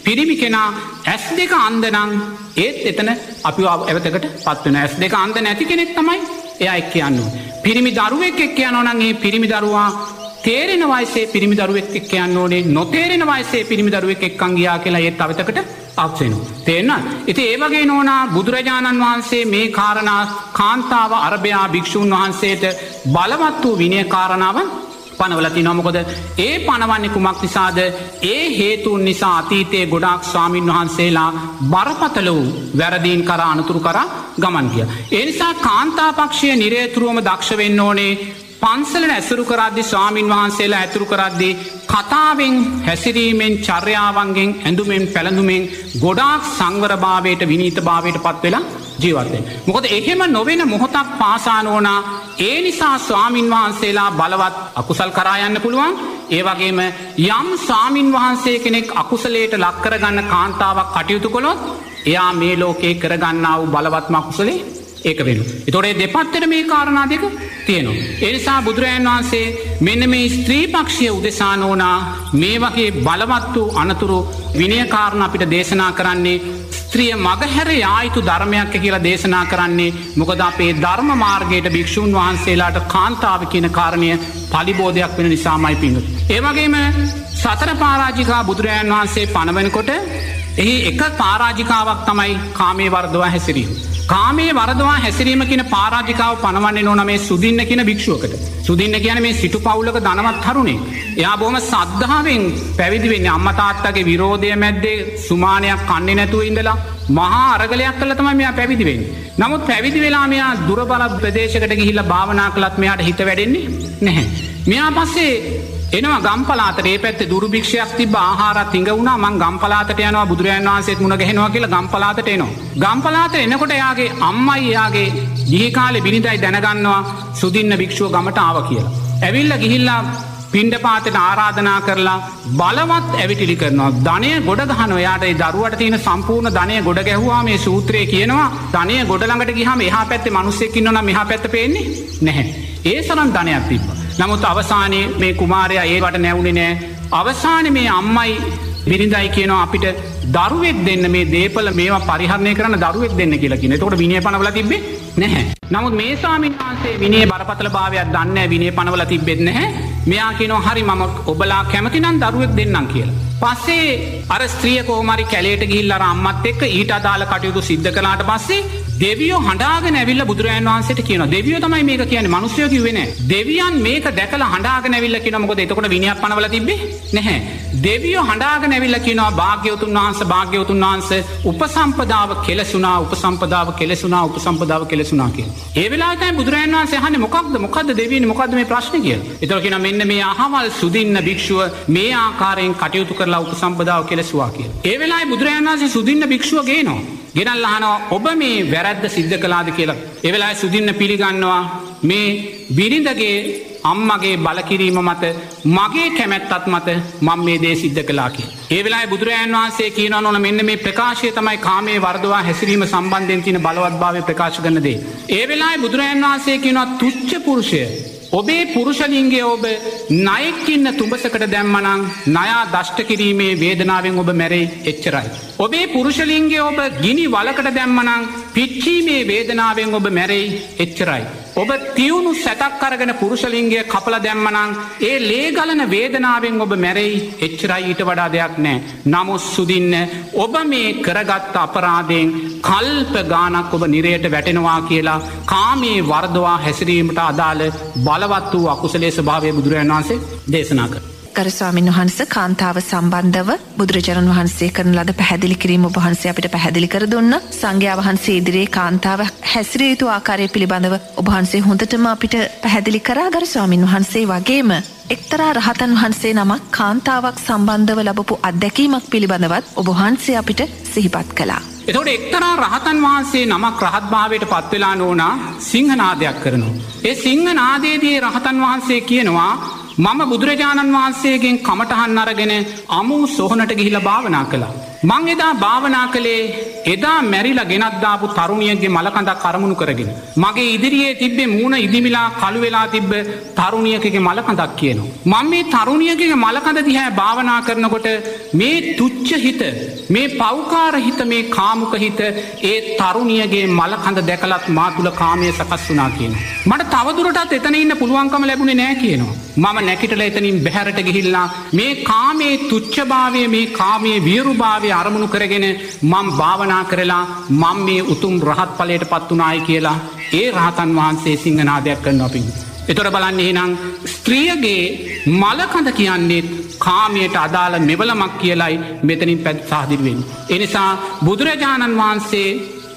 පිරිමි කෙනා ඇස් දෙක අන්ධ නම් ඒත් එතන අපි ඇවතකට පත් වෙනවා. ඇස් දෙක අන්ධ නැති කෙනෙක් තමයි එයා එක්ක යන්න ඕනේ. පිරිමි දරුවෙක් එක්ක යනවා නම් ඒ පිරිමි දරුවා තේරෙන වයසේ පිරිමි දරුවෙක් එක්ක යන්න ඕනේ. නොතේරෙන වයසේ පිරිමි දරුවෙක් එක්කන් ගියා කියලා ඒත් අවතකට පත් වෙනවා. තේරෙනවද? ඉතින් ඒ වගේ නෝනා බුදුරජාණන් වහන්සේ මේ කාරණා කාන්තාව අරබයා භික්ෂුන් වහන්සේට බලවත් වූ විනය කාරණාවන් පනවලා තිනවා. මොකද ඒ පනවන්නේ කුමක් නිසාද? ඒ හේතුන් නිසා අතීතයේ ගොඩාක් ස්වාමින් වහන්සේලා බරපතල වූ වැරදීන් කරා අනුතුරු කරා ගමන් ගියා. ඒ නිසා කාන්තා පක්ෂය නිරේතුරුවම දක්ෂ වෙන්න ඕනේ. පන්සලට ඇසුරු කරද්දී ස්වාමින් වහන්සේලා ඇතුරු කරද්දී කතාවෙන් හැසිරීමෙන් චර්යාවන්ගෙන් ඇඳුමෙන් පැළඳුමෙන් ගොඩාක් සංවරභාවයට විනීතභාවයට පත් වෙලා ජීවත් වෙන්න. මොකද එහෙම නොවන මොහොතක් පාසා නොනා ඒ නිසා ස්වාමින් වහන්සේලා බලවත් අකුසල් කරා යන්න පුළුවන්. ඒ වගේම යම් ස්වාමින් වහන්සේ කෙනෙක් අකුසලයට ලක් කරගන්න කාන්තාවක් කටයුතු කළොත් එයා මේ ලෝකේ කරගන්නා වූ බලවත්ම අකුසලේ ඒක වෙනවා. ඒතකොට මේ දෙපැත්තට මේ කාරණා දෙක තියෙනවා. ඒ නිසා බුදුරජාණන් වහන්සේ මෙන්න මේ ස්ත්‍රී පක්ෂය උදෙසා නොනා මේ වගේ බලවත් වූ අනතුරු විනය කාරණා අපිට දේශනා කරන්නේ ස්ත්‍රිය මගහැර යා යුතු ධර්මයක් කියලා දේශනා කරන්නේ. මොකද අපේ ධර්ම මාර්ගයට භික්ෂුන් වහන්සේලාට කාන්තාව කියන කාරණය පලිබෝධයක් වෙන නිසාමයි පිංගුත්. ඒ වගේම සතර පරාජිකා බුදුරජාණන් වහන්සේ පනවනකොට එහි එක පරාජිකාවක් තමයි කාමයේ වර්ධවා හැසිරීම. කාමයේ වරදවා හැසිරීම කියන පරාජිකාව පනවන්නේ නෝන මේ සුදින්න කියන භික්ෂුවකට. සුදින්න කියන්නේ මේ සිටු පවුලක ධනවත් තරුණෙක්. එයා බොහොම සද්ධාවෙන් පැවිදි වෙන්නේ. අම්මා තාත්තගේ විරෝධය මැද්දේ සුමානයක් කන්නේ නැතුව ඉඳලා මහා අරගලයක් කළා තමයි මෙයා පැවිදි වෙන්නේ. නමුත් පැවිදි වෙලා මෙයා දුරබල ප්‍රදේශයකට ගිහිල්ලා භාවනා කළත් මෙයාට හිත වැඩෙන්නේ නැහැ. මෙයා පස්සේ එනවා ගම්පලාතට. ඒ පැත්තේ දුර්භික්ෂයක් තිබ්බ ආහාරත් හිඟ වුණා. මං ගම්පලාතට යනවා බුදුරජාණන් වහන්සේත් මුණ ගැහෙනවා කියලා ගම්පලාතට එනවා. ගම්පලාතට එනකොට එයාගේ අම්මයි එයාගේ ගිහි කාලේ බිරිඳයි දැනගන්නවා සුදින්න භික්ෂුව ගමට ආවා කියලා. ඇවිල්ලා ගිහිල්ලා පිණ්ඩපාතේට ආරාධනා කරලා බලවත් ඇවිටිලි කරනවා. ධනය ගොඩ ගහනවා. එයාට ඒ දරුවට තියෙන සම්පූර්ණ ධනය ගොඩ ගැහුවා. මේ සූත්‍රයේ කියනවා ධනය ගොඩ ළඟට ගියාම එහා පැත්තේ මිනිස්සෙක් ඉන්නවා නම් මෙහා පැත්ත පේන්නේ නැහැ. ඒ තරම් ධනයක් තිබ්බා. නමුත් අවසානයේ මේ කුමාරයා ඒවට නැවුනේ නෑ. අවසානයේ මේ අම්මයි බිරිඳයි කියනවා අපිට දරුවෙක් දෙන්න, මේ දේපල මේවා පරිහරණය කරන්න දරුවෙක් දෙන්න කියලා කියනවා. එතකොට විනය පනවලා තිබ්බේ නැහැ. නමුත් මේ ස්වාමීන් වහන්සේ විනය බරපතල භාවයක් දන්නේ නැහැ. විනය පනවලා තිබ්බෙත් නැහැ. මෙයා කියනවා හරි මම ඔබලා කැමති නම් දරුවෙක් දෙන්නම් කියලා. පස්සේ අර ස්ත්‍රිය කොහොම හරි කැලේට ගිහිල්ලා අර අම්මත් එක්ක ඊට අදාළ කටයුතු සිද්ධ කළාට පස්සේ දෙවියෝ හඬාගෙන ඇවිල්ලා බුදුරජාණන් වහන්සේට කියනවා. දෙවියෝ තමයි මේක කියන්නේ. මිනිස්සුયો කිව්වේ නෑ. දෙවියන් මේක දැකලා හඬාගෙන ඇවිල්ලා කියනවා. මොකද එතකොට විනයක් පනවලා තිබ්බේ නැහැ. දෙවියෝ හඬාගෙන ඇවිල්ලා කියනවා භාග්‍යවතුන් වහන්සේ භාග්‍යවතුන් වහන්සේ උපසම්පදාව කෙලසුණා උපසම්පදාව කෙලසුණා උපසම්පදාව කෙලසුණා කියලා. ඒ වෙලාවට තමයි බුදුරජාණන් වහන්සේ අහන්නේ මොකක්ද මොකද්ද දෙවියනේ මොකද්ද මේ ප්‍රශ්නේ කියලා. ඒතකොට කියනවා මෙන්න මේ අහවල් සුදින්න භික්ෂුව මේ ආකාරයෙන් කටයුතු කරලා උපසම්පදාව කෙලසුවා කියලා. ඒ වෙලාවේ බුදුරජාණන් වහන්සේ සුදින්න භික්ෂුව ගේනවා. ගෙනල්ලා අහනවා ඔබ මේ වැරද්ද සිද්ධ කළාද කියලා. ඒ වෙලාවේ සුදින්න පිළිගන්නවා මේ බිරිඳගේ අම්මගේ බලකිරීම මත මගේ කැමැත්තත් මත මම මේ දේ සිද්ධ කළා කියලා. ඒ වෙලාවේ බුදුරජාණන් වහන්සේ කියනවා නෝන මෙන්න මේ ප්‍රකාශය තමයි කාමයේ වර්ධවා හැසිරීම සම්බන්ධයෙන් තියෙන බලවත්භාවය ප්‍රකාශ කරන දේ. ඒ වෙලාවේ බුදුරජාණන් වහන්සේ කියනවා තුච්ඡ පුරුෂය ඔබේ පුරුෂලිංගය ඔබ ණයෙක් ඉන්න තුඹසකට දැම්මනම් ණයා දෂ්ට කිරීමේ වේදනාවෙන් ඔබ මැරෙයි එච්චරයි. ඔබේ පුරුෂලිංගය ඔබ ගිනි වලකට දැම්මනම් පිච්චීමේ වේදනාවෙන් ඔබ මැරෙයි එච්චරයි. ඔබ තියුණු සැතක් අරගෙන පුරුෂලිංගය කපලා දැම්මනම් ඒ ලේ ගලන වේදනාවෙන් ඔබ මැරෙයි එච්චරයි. ඊට වඩා දෙයක් නැහැ. නමුත් සුදින්න ඔබ මේ කරගත් අපරාධයෙන් කල්ප ගානක් ඔබ නිරයට වැටෙනවා කියලා කාමයේ වර්ධවා හැසිරීමට අදාළ බලවත් වූ අකුසලයේ ස්වභාවය බුදුරජාණන් වහන්සේ දේශනා කළා. ගරු ස්වාමීන් වහන්සේ කාන්තාව සම්බන්ධව බුදුරජාණන් වහන්සේ කරන ලද පැහැදිලි කිරීම ඔබ වහන්සේ අපිට පැහැදිලි කර දුන්න. සංඝයා වහන්සේ ඉදිරියේ කාන්තාව හැසිරිය යුතු ආකාරය පිළිබඳව ඔබ වහන්සේ හොඳටම අපිට පැහැදිලි කරා. ගරු ස්වාමීන් වහන්සේ වගේම එක්තරා රහතන් වහන්සේ නමක් කාන්තාවක් සම්බන්ධව ලැබපු අත්දැකීමක් පිළිබඳවත් ඔබ වහන්සේ අපිට සිහිපත් කළා. එතකොට එක්තරා රහතන් වහන්සේ නමක් රහත් භාවයට පත් වෙලා නෝනා සිංහනාදයක් කරනවා. ඒ සිංහනාදයේදී රහතන් වහන්සේ කියනවා මම බුදුරජාණන් වහන්සේගෙන් කමටහන් අරගෙන අමු සොහනට ගිහිල්ලා භාවනා කළා. මං එදා භාවනා කළේ එදා මැරිලා ගෙනත් දාපු තරුණියගේ මලකඳක් අරමුණු කරගෙන. මගේ ඉදිරියේ තිබ්බේ මූණ ඉදිමිලා කළු වෙලා තිබ්බ තරුණියකගේ මලකඳක් කියනවා. මම මේ තරුණියගේ මලකඳ දිහා භාවනා කරනකොට මේ තුච්ච හිත, මේ පෞකාර හිත, මේ කාමුක හිත ඒ තරුණියගේ මලකඳ දැකලත් මා තුල කාමයේ සකස් වුණා කියනවා. මට තවදුරටත් එතන ඉන්න පුළුවන්කම ලැබුණේ නැහැ කියනවා. මම නැකිටලා එතනින් බැහැරට ගිහිල්ලා මේ කාමයේ තුච්ඡභාවය, මේ කාමයේ වියරුභාවය අරමුණු කරගෙන මම භාවනා කරලා මම මේ උතුම් රහත් ඵලයට පත් වුණායි කියලා ඒ රහතන් වහන්සේ සිංහනාදයක් කරනවා පිං. එතකොට බලන්න එහෙනම් ස්ත්‍රියගේ මලකඳ කියන්නේ කාමයට අදාළ මෙවලමක් කියලයි මෙතනින් පැහැදිලි වෙන්නේ. ඒ නිසා බුදුරජාණන් වහන්සේ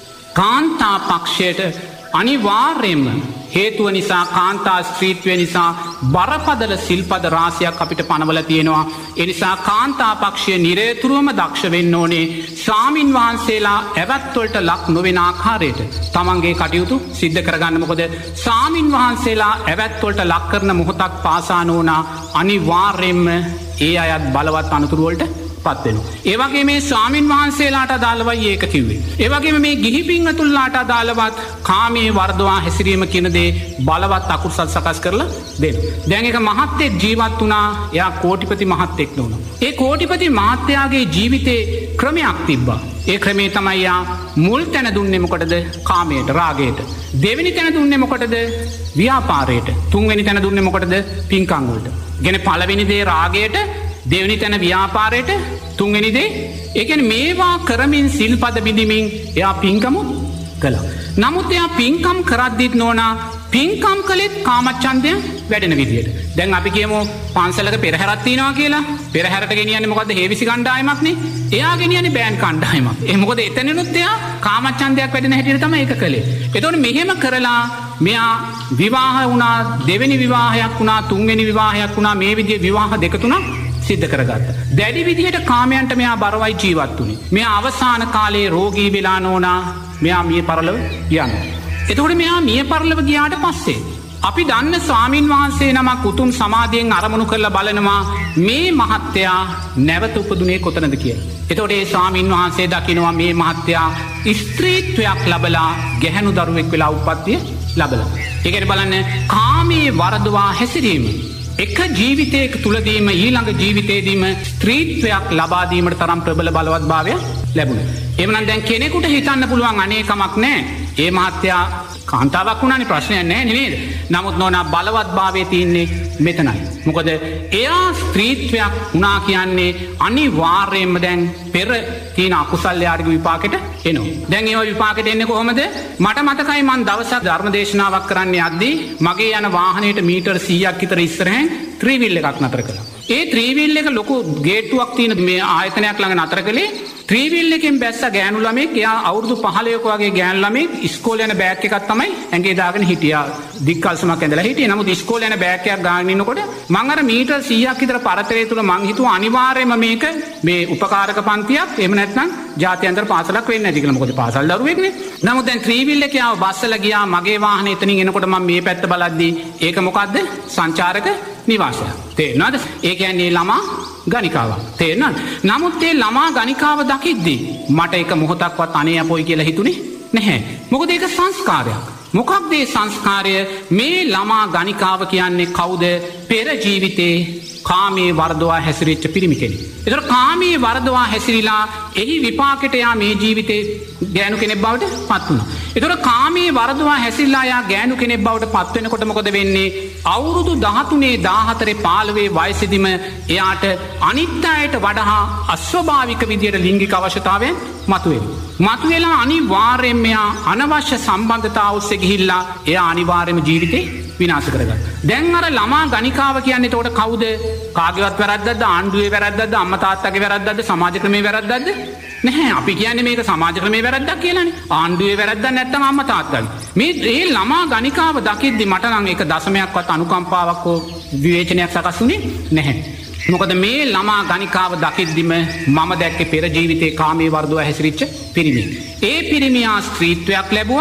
කාන්තා පක්ෂයට අනිවාර්යයෙන්ම හේතුව නිසා, කාන්තා ස්ත්‍රීත්වය නිසා බරපතල සිල්පද රාශියක් අපිට පනවලා තියෙනවා. ඒ නිසා කාන්තා පක්ෂය නිරතුරුවම දක්ෂ වෙන්න ඕනේ ස්වාමින් වහන්සේලා ඇවත් වලට ලක් නොවන ආකාරයට තමන්ගේ කටයුතු සිද්ධ කරගන්න. මොකද ස්වාමින් වහන්සේලා ඇවත් වලට ලක් කරන මොහොතක් පාසා නොවන අනිවාර්යයෙන්ම ඒ අයත් බලවත් අනතුරු වලට පත් වෙනවා. ඒ වගේ මේ ස්වාමින් වහන්සේලාට අදාළවයි ඒක කිව්වේ. ඒ වගේම මේ ගිහි පින්වතුන්ලාට අදාළවත් කාමයේ වර්ධවා හැසිරීම කියන දේ බලවත් අකුසල් සකස් කරලා දෙනවා. දැන් එක මහත්තයෙක් ජීවත් වුණා. එයා කෝටිපති මහත්තයෙක් වුණා. ඒ කෝටිපති මහත්තයාගේ ජීවිතේ ක්‍රමයක් තිබ්බා. ඒ ක්‍රමේ තමයි යා මුල් තැන දුන්නේ මොකටද? කාමයට, රාගයට. දෙවෙනි තැන දුන්නේ මොකටද? ව්‍යාපාරයට. තුන්වෙනි තැන දුන්නේ මොකටද? පින්කම් වලට. කියන්නේ පළවෙනි දේ රාගයට, දෙවනි තැන ව්‍යාපාරයට, තුන්වෙනි දේ ඒ කියන්නේ මේවා කරමින් සිල්පද බිඳිමින් එයා පින්කමුත් කළා. නමුත් එයා පින්කම් කරද්දිත් නෝනා පින්කම් කළෙත් කාමච්ඡන්දය වැඩෙන විදියට. දැන් අපි කියමු පන්සලක පෙරහැරක් තියෙනවා කියලා. පෙරහැරට ගෙනියන්නේ මොකද්ද? හේවිසි කණ්ඩායමක් නේ. එයා ගෙනියන්නේ බෑන්ඩ් කණ්ඩායමක්. ඒ මොකද එතනනොත් එයා කාමච්ඡන්දයක් වැඩෙන හැටියට තමයි ඒක කළේ. එතකොට මෙහෙම කරලා මෙයා විවාහ වුණා, දෙවෙනි විවාහයක් වුණා, තුන්වෙනි විවාහයක් වුණා. මේ විදිහේ විවාහ දෙක තුනක් සිද්ධ කරගත්ත. දැඩි විදිහට කාමයන්ට මෙයා බරවයි ජීවත් වුණේ. මෙයා අවසාන කාලේ රෝගී වෙලා නෝනා මෙයා මිය පරලොව යනවා. එතකොට මෙයා මිය පරලොව ගියාට පස්සේ අපි දන්න ස්වාමින් වහන්සේ නමක් උතුම් සමාධියෙන් අරමුණු කරලා බලනවා මේ මහත්තයා නැවත උපදුනේ කොතනද කියලා. එතකොට ඒ ස්වාමින් වහන්සේ දකිනවා මේ මහත්තයා ස්ත්‍රීත්වයක් ලබලා ගැහැණු දරුවෙක් වෙලා උප්පත්තිය ලබලා. ඒ කියන්නේ බලන්න කාමයේ වරදවා හැසිරීම එක ජීවිතයක තුලදීම ඊළඟ ජීවිතේදීම ස්ත්‍රීත්වයක් ලබා දීමට තරම් ප්‍රබල බලවත් භාවය ලැබුණා. එවනම් දැන් කෙනෙකුට හිතන්න පුළුවන් අනේ කමක් නැහැ. ඒ මහත්තයා කාන්තාවක් වුණානේ ප්‍රශ්නයක් නැහැ නේද? නමුත් නෝනා බලවත් භාවයේ තියෙන්නේ මෙතනයි. මොකද එයා ස්ත්‍රීත්වයක් වුණා කියන්නේ අනිවාර්යයෙන්ම දැන් පෙර තියෙන අකුසල් යාරික විපාකෙට එනවා. දැන් ඒව විපාකෙට එන්නේ කොහොමද? මට මතකයි මම දවසක් ධර්මදේශනාවක් කරන්න යද්දී මගේ යන වාහනේට මීටර් සීයක් විතර ඉස්සරහින් ත්‍රිවිල් එකක් නතර කළා. ඒ ත්‍රිවිල් එක ලොකු ගේට්ටුවක් තියෙන මේ ආයතනයක් ළඟ නතර කළේ. ත්‍රිවිල් එකෙන් බැස්ස ගෑනු ළමෙක්, එයා අවුරුදු පහළොවක වගේ ගෑනු ළමෙක් ඉස්කෝලේ යන බෑග් එකක් තමයි ඇඟේ දාගෙන හිටියා. දික්කල්සමක් ඇඳලා හිටියේ. නමුත් ඉස්කෝලේ යන බෑග් එකක් ගාගෙන ඉන්නකොට මම අර මීටර් සීයක් විතර පරතරය තුල මං හිතුවා අනිවාර්යයෙන්ම මේක මේ උපකාරක පන්තියක් එහෙම නැත්නම් ජාත්‍යන්තර පාසලක් වෙන්නේ නැති කියලා. මොකද පාසල් දරුවෙක්නේ. නමුත් දැන් ත්‍රිවිල් එකේ ආව බස්සලා ගියා. මගේ වාහනේ එතනින් එනකොට මම මේ පැත්ත බලද්දී ඒක මොකද්ද? සංචාරක නිවාසයක්. තේරෙනවද? ඒ කියන්නේ ළමා ගණිකාවක්. තේරෙනවද? නමුත් ඒ ළමා ගණිකාව දකිද්දී මට එක මොහොතක්වත් අනේ අපොයි කියලා හිතුනේ නැහැ. මොකද ඒක සංස්කාරයක්. මොකක්ද මේ සංස්කාරය? මේ ළමා ගණිකාව කියන්නේ කවුද? පෙර ජීවිතේ කාමයේ වර්ධවා හැසිරෙච්ච පිරිමි කෙනෙක්. ඒතර කාමයේ වර්ධවා හැසිරීලා එහි විපාකයට යා මේ ජීවිතේ ගෑනු කෙනෙක් බවට පත් වුණා. ඒතර කාමයේ වර්ධවා හැසිරීලා යා ගෑනු කෙනෙක් බවට පත් වෙනකොට මොකද වෙන්නේ? අවුරුදු දහතුනේ දාහතරේ පහළොවේ වයසේදීම එයාට අනිත් අයට වඩා අස්වාභාවික විදියට ලිංගික අවශ්‍යතාවයන් මතුවෙනවා. මතුවෙලා අනිවාර්යයෙන්ම එයා අනවශ්‍ය සම්බන්ධතා ඔස්සේ ගිහිල්ලා එයා අනිවාර්යයෙන්ම ජීවිතේ විනාශ කරගන්න. දැන් අර ළමා ගණිකාව කියන්නේ එතකොට කවුද? කාගේවත් වැරද්දක්ද? ආණ්ඩුවේ වැරද්දක්ද? අම්මා තාත්තගේ වැරද්දක්ද? සමාජ ක්‍රමයේ වැරද්දක්ද? නැහැ. අපි කියන්නේ මේක සමාජ ක්‍රමයේ වැරද්දක් කියලානේ. ආණ්ඩුවේ වැරද්දක් නැත්නම් අම්මා තාත්තගේ. මේ මේ ළමා ගණිකාව දකිද්දි මට නම් ඒක දශමයක්වත් අනුකම්පාවක් හෝ විවේචනයක් සකස් වුණේ නැහැ. මොකද මේ ළමා ගණිකාව දකිද්දිම මම දැක්කේ පෙර ජීවිතේ කාමයේ වර්ධව හැසිරිච්ච පිරිමි. ඒ පිරිමියා ස්ත්‍රීත්වයක් ලැබුවා.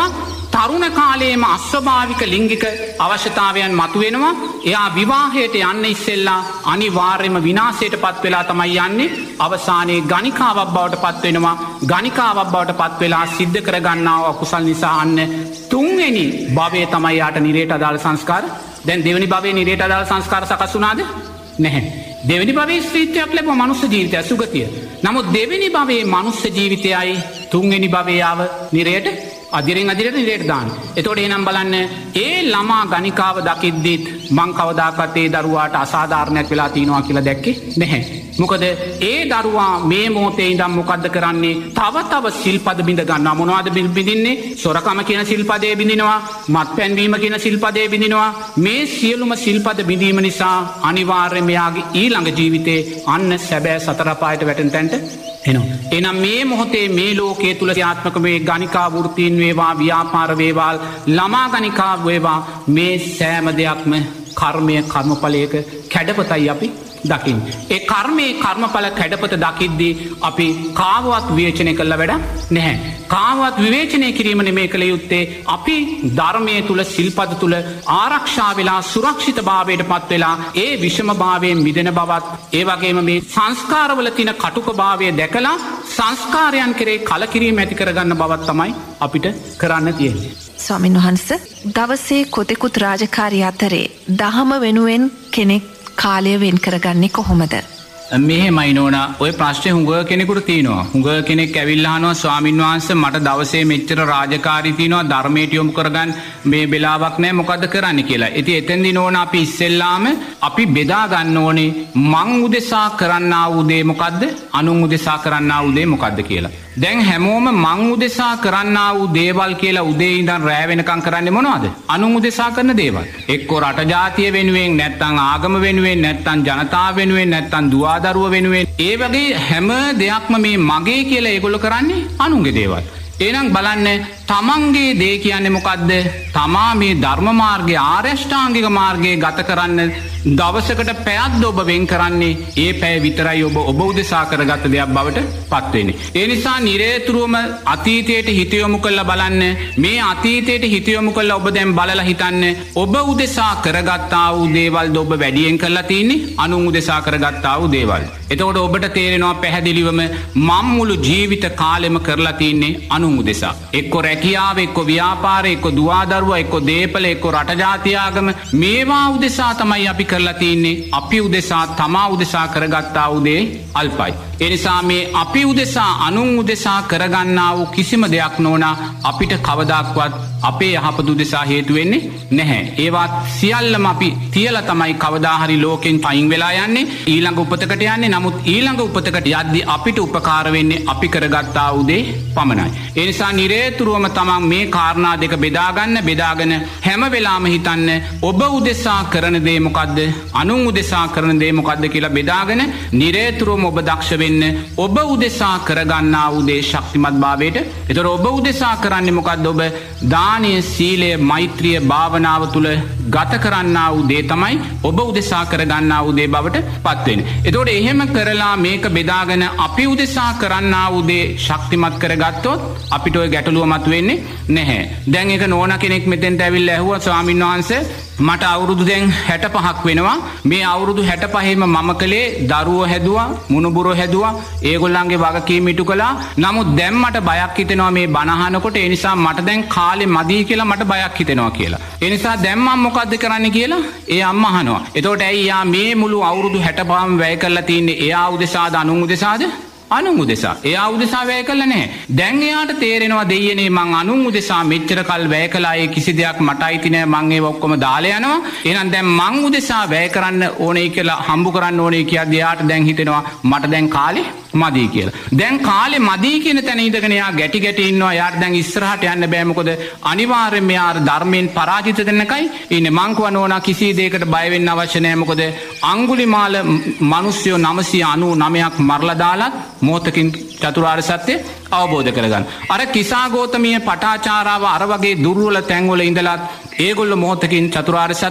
තරුණ කාලයේම අස්වභාවික ලිංගික අවශ්‍යතාවයන් මතුවෙනවා. එයා විවාහයට යන්න ඉස්සෙල්ලා අනිවාර්යයෙන්ම විනාශයට පත් වෙලා තමයි යන්නේ. අවසානයේ ගණිකාවක් බවට පත් වෙනවා. ගණිකාවක් බවට පත් වෙලා සිද්ධ කරගන්නා වූ අකුසල් නිසා අන්න තුන්වෙනි භවයේ තමයි යාට නිරේට අදාළ සංස්කාර. දැන් දෙවෙනි භවයේ නිරේට අදාළ සංස්කාර සකස් වුණාද? නැහැ. දෙවෙනි භවයේ ස්ත්‍රීත්වයක් ලැබුව මනුස්ස ජීවිතය සුගතිය. නමුත් දෙවෙනි භවයේ මනුස්ස ජීවිතයයි තුන්වෙනි භවයේ ආව නිරේට අදිරෙන් අදිරට නිරේට දාන්න. එතකොට එහෙනම් බලන්න ඒ ළමා ගණිකාව දකිද්දිත් මං කවදාකවත් ඒ දරුවාට අසාධාරණයක් වෙලා තියෙනවා කියලා දැක්කේ නැහැ. මොකද ඒ දරුවා මේ මොහොතේ ඉඳන් මොකද්ද කරන්නේ? තව තව සිල්පද බිඳ ගන්නවා. මොනවද බිඳින්නේ? සොරකම කියන සිල්පදේ බිඳිනවා, මත්පැන් බීම කියන සිල්පදේ බිඳිනවා. මේ සියලුම සිල්පද බිඳීම නිසා අනිවාර්යයෙන් මෙයාගේ ඊළඟ ජීවිතේ අන්න සැබෑ සතර පායට වැටෙන තැනට එනවා. එහෙනම් මේ මොහොතේ මේ ලෝකයේ තුල ක්‍රියාත්මක මේ ගණිකා වෘත්තීන් වේවා, ව්‍යාපාර වේවා, ළමා ගණිකා වේවා, මේ සෑම දෙයක්ම කර්මය කර්මඵලයක කැඩපතයි අපි දකින්නේ. ඒ කර්මයේ කර්මඵල කැඩපත දකිද්දී අපි කාවවත් විවේචනය කළා වැඩක් නැහැ. කාවවත් විවේචනය කිරීම නෙමෙයි කළ යුත්තේ. අපි ධර්මයේ තුල සිල්පද තුල ආරක්ෂා වෙලා සුරක්ෂිතභාවයට පත් වෙලා ඒ විෂමභාවයෙන් මිදෙන බවත්, ඒ වගේම මේ සංස්කාරවල තියෙන කටුකභාවය දැකලා සංස්කාරයන් කෙරේ කලකිරීම ඇති කරගන්න බවත් තමයි අපිට කරන්න තියෙන්නේ. ස්වාමින් වහන්සේ, දවසේ කොතෙකුත් රාජකාරී අතරේ දහම වෙනුවෙන් කෙනෙක් කාලය වෙන් කරගන්නේ කොහොමද? මෙහෙමයි නෝනා, ඔය ප්‍රශ්නේ හුඟ කෙනෙකුට තියෙනවා. හුඟ කෙනෙක් ඇවිල්ලා අහනවා ස්වාමින් වහන්සේ මට දවසේ මෙච්චර රාජකාරී තියෙනවා, ධර්මයට යොමු කරගන්න මේ වෙලාවක් නැහැ, මොකද්ද කරන්න කියලා. ඉතින් එතෙන්දී නෝනා අපි ඉස්සෙල්ලාම අපි බෙදා ගන්න ඕනේ මං උදෙසා කරන්නා වූ දේ මොකද්ද, අනුන් උදෙසා කරන්නා වූ දේ මොකද්ද කියලා. දැන් හැමෝම මං උදෙසා කරන්නා වූ දේවල් කියලා උදේ ඉඳන් රෑ වෙනකම් කරන්නේ මොනවද? අනුන් උදෙසා කරන දේවල්. එක්කෝ රට ජාතිය වෙනුවෙන්, නැත්නම් ආගම වෙනුවෙන්, නැත්නම් ජනතාව වෙනුවෙන්, නැත්නම් දුවා දරුව වෙනුවෙන්, ඒ වගේ හැම දෙයක්ම මේ මගේ කියලා ඒගොල්ලෝ කරන්නේ අනුන්ගේ දේවල්. එහෙනම් බලන්න තමන්ගේ දේ කියන්නේ මොකද්ද? තමා මේ ධර්ම මාර්ගයේ ආර්යෂ්ටාංගික මාර්ගයේ ගත කරන්න දවසකට පැයක් ඔබ වෙන් කරන්නේ ඒ පැය විතරයි ඔබ ඔබ උදෙසා කරගත්ත දෙයක් බවට පත් වෙන්නේ. ඒ නිසා නිරේතුරුවම අතීතයට හිත යොමු කරලා බලන්න. මේ අතීතයට හිත යොමු කරලා ඔබ දැන් බලලා හිතන්න ඔබ උදෙසා කරගත්තා වූ දේවල්ද ඔබ වැඩියෙන් කරලා තින්නේ අනුන් උදෙසා කරගත්තා වූ දේවල්. එතකොට ඔබට තේරෙනවා පැහැදිලිවම මම මුළු ජීවිත කාලෙම කරලා තින්නේ අනුන් උදෙසා. එක්ක රැකියාව, එක්ක ව්‍යාපාරය, එක්ක දුවා දරුවා, එක්ක දේපල, එක්ක රට ජාතිය ආගම, මේවා උදෙසා තමයි අපි කරලා තින්නේ. අපි උදෙසා තමා උදෙසා කරගත්තා වූ දේ අල්පයි. ඒ නිසා මේ අපි උදෙසා අනුන් උදෙසා කරගන්නා වූ කිසිම දෙයක් නෝනා අපිට කවදාක්වත් අපේ යහපත උදෙසා හේතු වෙන්නේ නැහැ. ඒවත් සියල්ලම අපි තියලා තමයි කවදා හරි ලෝකෙන් අයින් වෙලා යන්නේ, ඊළඟ උපතකට යන්නේ. නමුත් ඊළඟ උපතකට යද්දී අපිට උපකාර වෙන්නේ අපි කරගත්තා වූ දේ පමණයි. ඒ නිසා නිරේතුරුවම තමන් මේ කාරණා දෙක බෙදා ගන්න, බෙදාගෙන හැම වෙලාවෙම හිතන්න ඔබ උදෙසා කරන දේ මොකද්ද, අනුන් උදෙසා කරන දේ මොකද්ද කියලා බෙදාගෙන නිරේතුරුවම ඔබ දක්ෂ වෙන්න. ඔබ උදෙසා කරගන්නා වූ දේ ශක්තිමත් භාවයට. ඒතර ඔබ උදෙසා කරන්නේ මොකද්ද? ඔබ දානීය, සීලය, මෛත්‍රිය, භාවනාව තුල ගත කරන්නා වූ දේ තමයි ඔබ උදෙසා කරගන්නා වූ දේ බවට පත් වෙන්නේ. ඒතකොට එහෙම කරලා මේක බෙදාගෙන අපි උදෙසා කරන්නා වූ දේ ශක්තිමත් කරගත්තොත් අපිට ওই ගැටලුව මතුවෙන්නේ නැහැ. දැන් ඒක නෝනා කෙනෙක් මෙතෙන්ට ඇවිල්ලා ඇහුවා ස්වාමීන් වහන්සේ මට අවුරුදු දැන් හැට පහක් වෙනවා. මේ අවුරුදු හැට පහේම මම කලේ දරුවෝ හැදුවා, මුණුබුරෝ හැදුවා, ඒගොල්ලන්ගේ වගකීම් ඉටු කළා. නමුත් දැන් මට බයක් හිතෙනවා මේ බණ අහනකොට. ඒ නිසා මට දැන් කාලේ මදි කියලා මට බයක් හිතෙනවා කියලා. ඒ නිසා දැන් මම මොකද්ද කරන්න කියලා ඒ අම්මා අහනවා. එතකොට ඇයි යා මේ මුළු අවුරුදු හැට පහම වැය කරලා තින්නේ? එයා උදෙසාද අනුන් උදෙසාද? අනුන් උදෙසා. එයා උදෙසා වැය කළා නැහැ. දැන් එයාට තේරෙනවා දෙයියනේ මං අනුන් උදෙසා මෙච්චර කල් වැය කළා, ඒ කිසි දෙයක් මට අයිති නෑ, මං ඒව ඔක්කොම දාලා යනවා. එහෙනම් දැන් මං උදෙසා වැය කරන්න ඕනේ කියලා, හම්බ කරන්න ඕනේ කියද්දී එයාට දැන් හිතෙනවා මට දැන් කාලේ මදි කියලා. දැන් කාලේ මදි කියන තැන ඉඳගෙන එයා ගැටි ගැටි ඉන්නවා. එයාට දැන් ඉස්සරහට යන්න බෑ. මොකද අනිවාර්යයෙන්ම එයා ධර්මයෙන් පරාජිත වෙන්නකයි ඉන්නේ. මං කියනවා කිසි දෙයකට බය වෙන්න අවශ්‍ය නෑ. මොකද අඟුලිමාල මිනිස්සු නවසිය අනූ නවයක් මරලා දාලත් මොහොතකින් චතුරාර්ය සත්‍ය අවබෝධ කරගන්න. අර කිසා ගෝතමීය පටාචාරාව අර වගේ දුර්වල තැන්වල ඉඳලා ඒගොල්ලෝ මොහොතකින් චතුරාර්ය සත්‍ය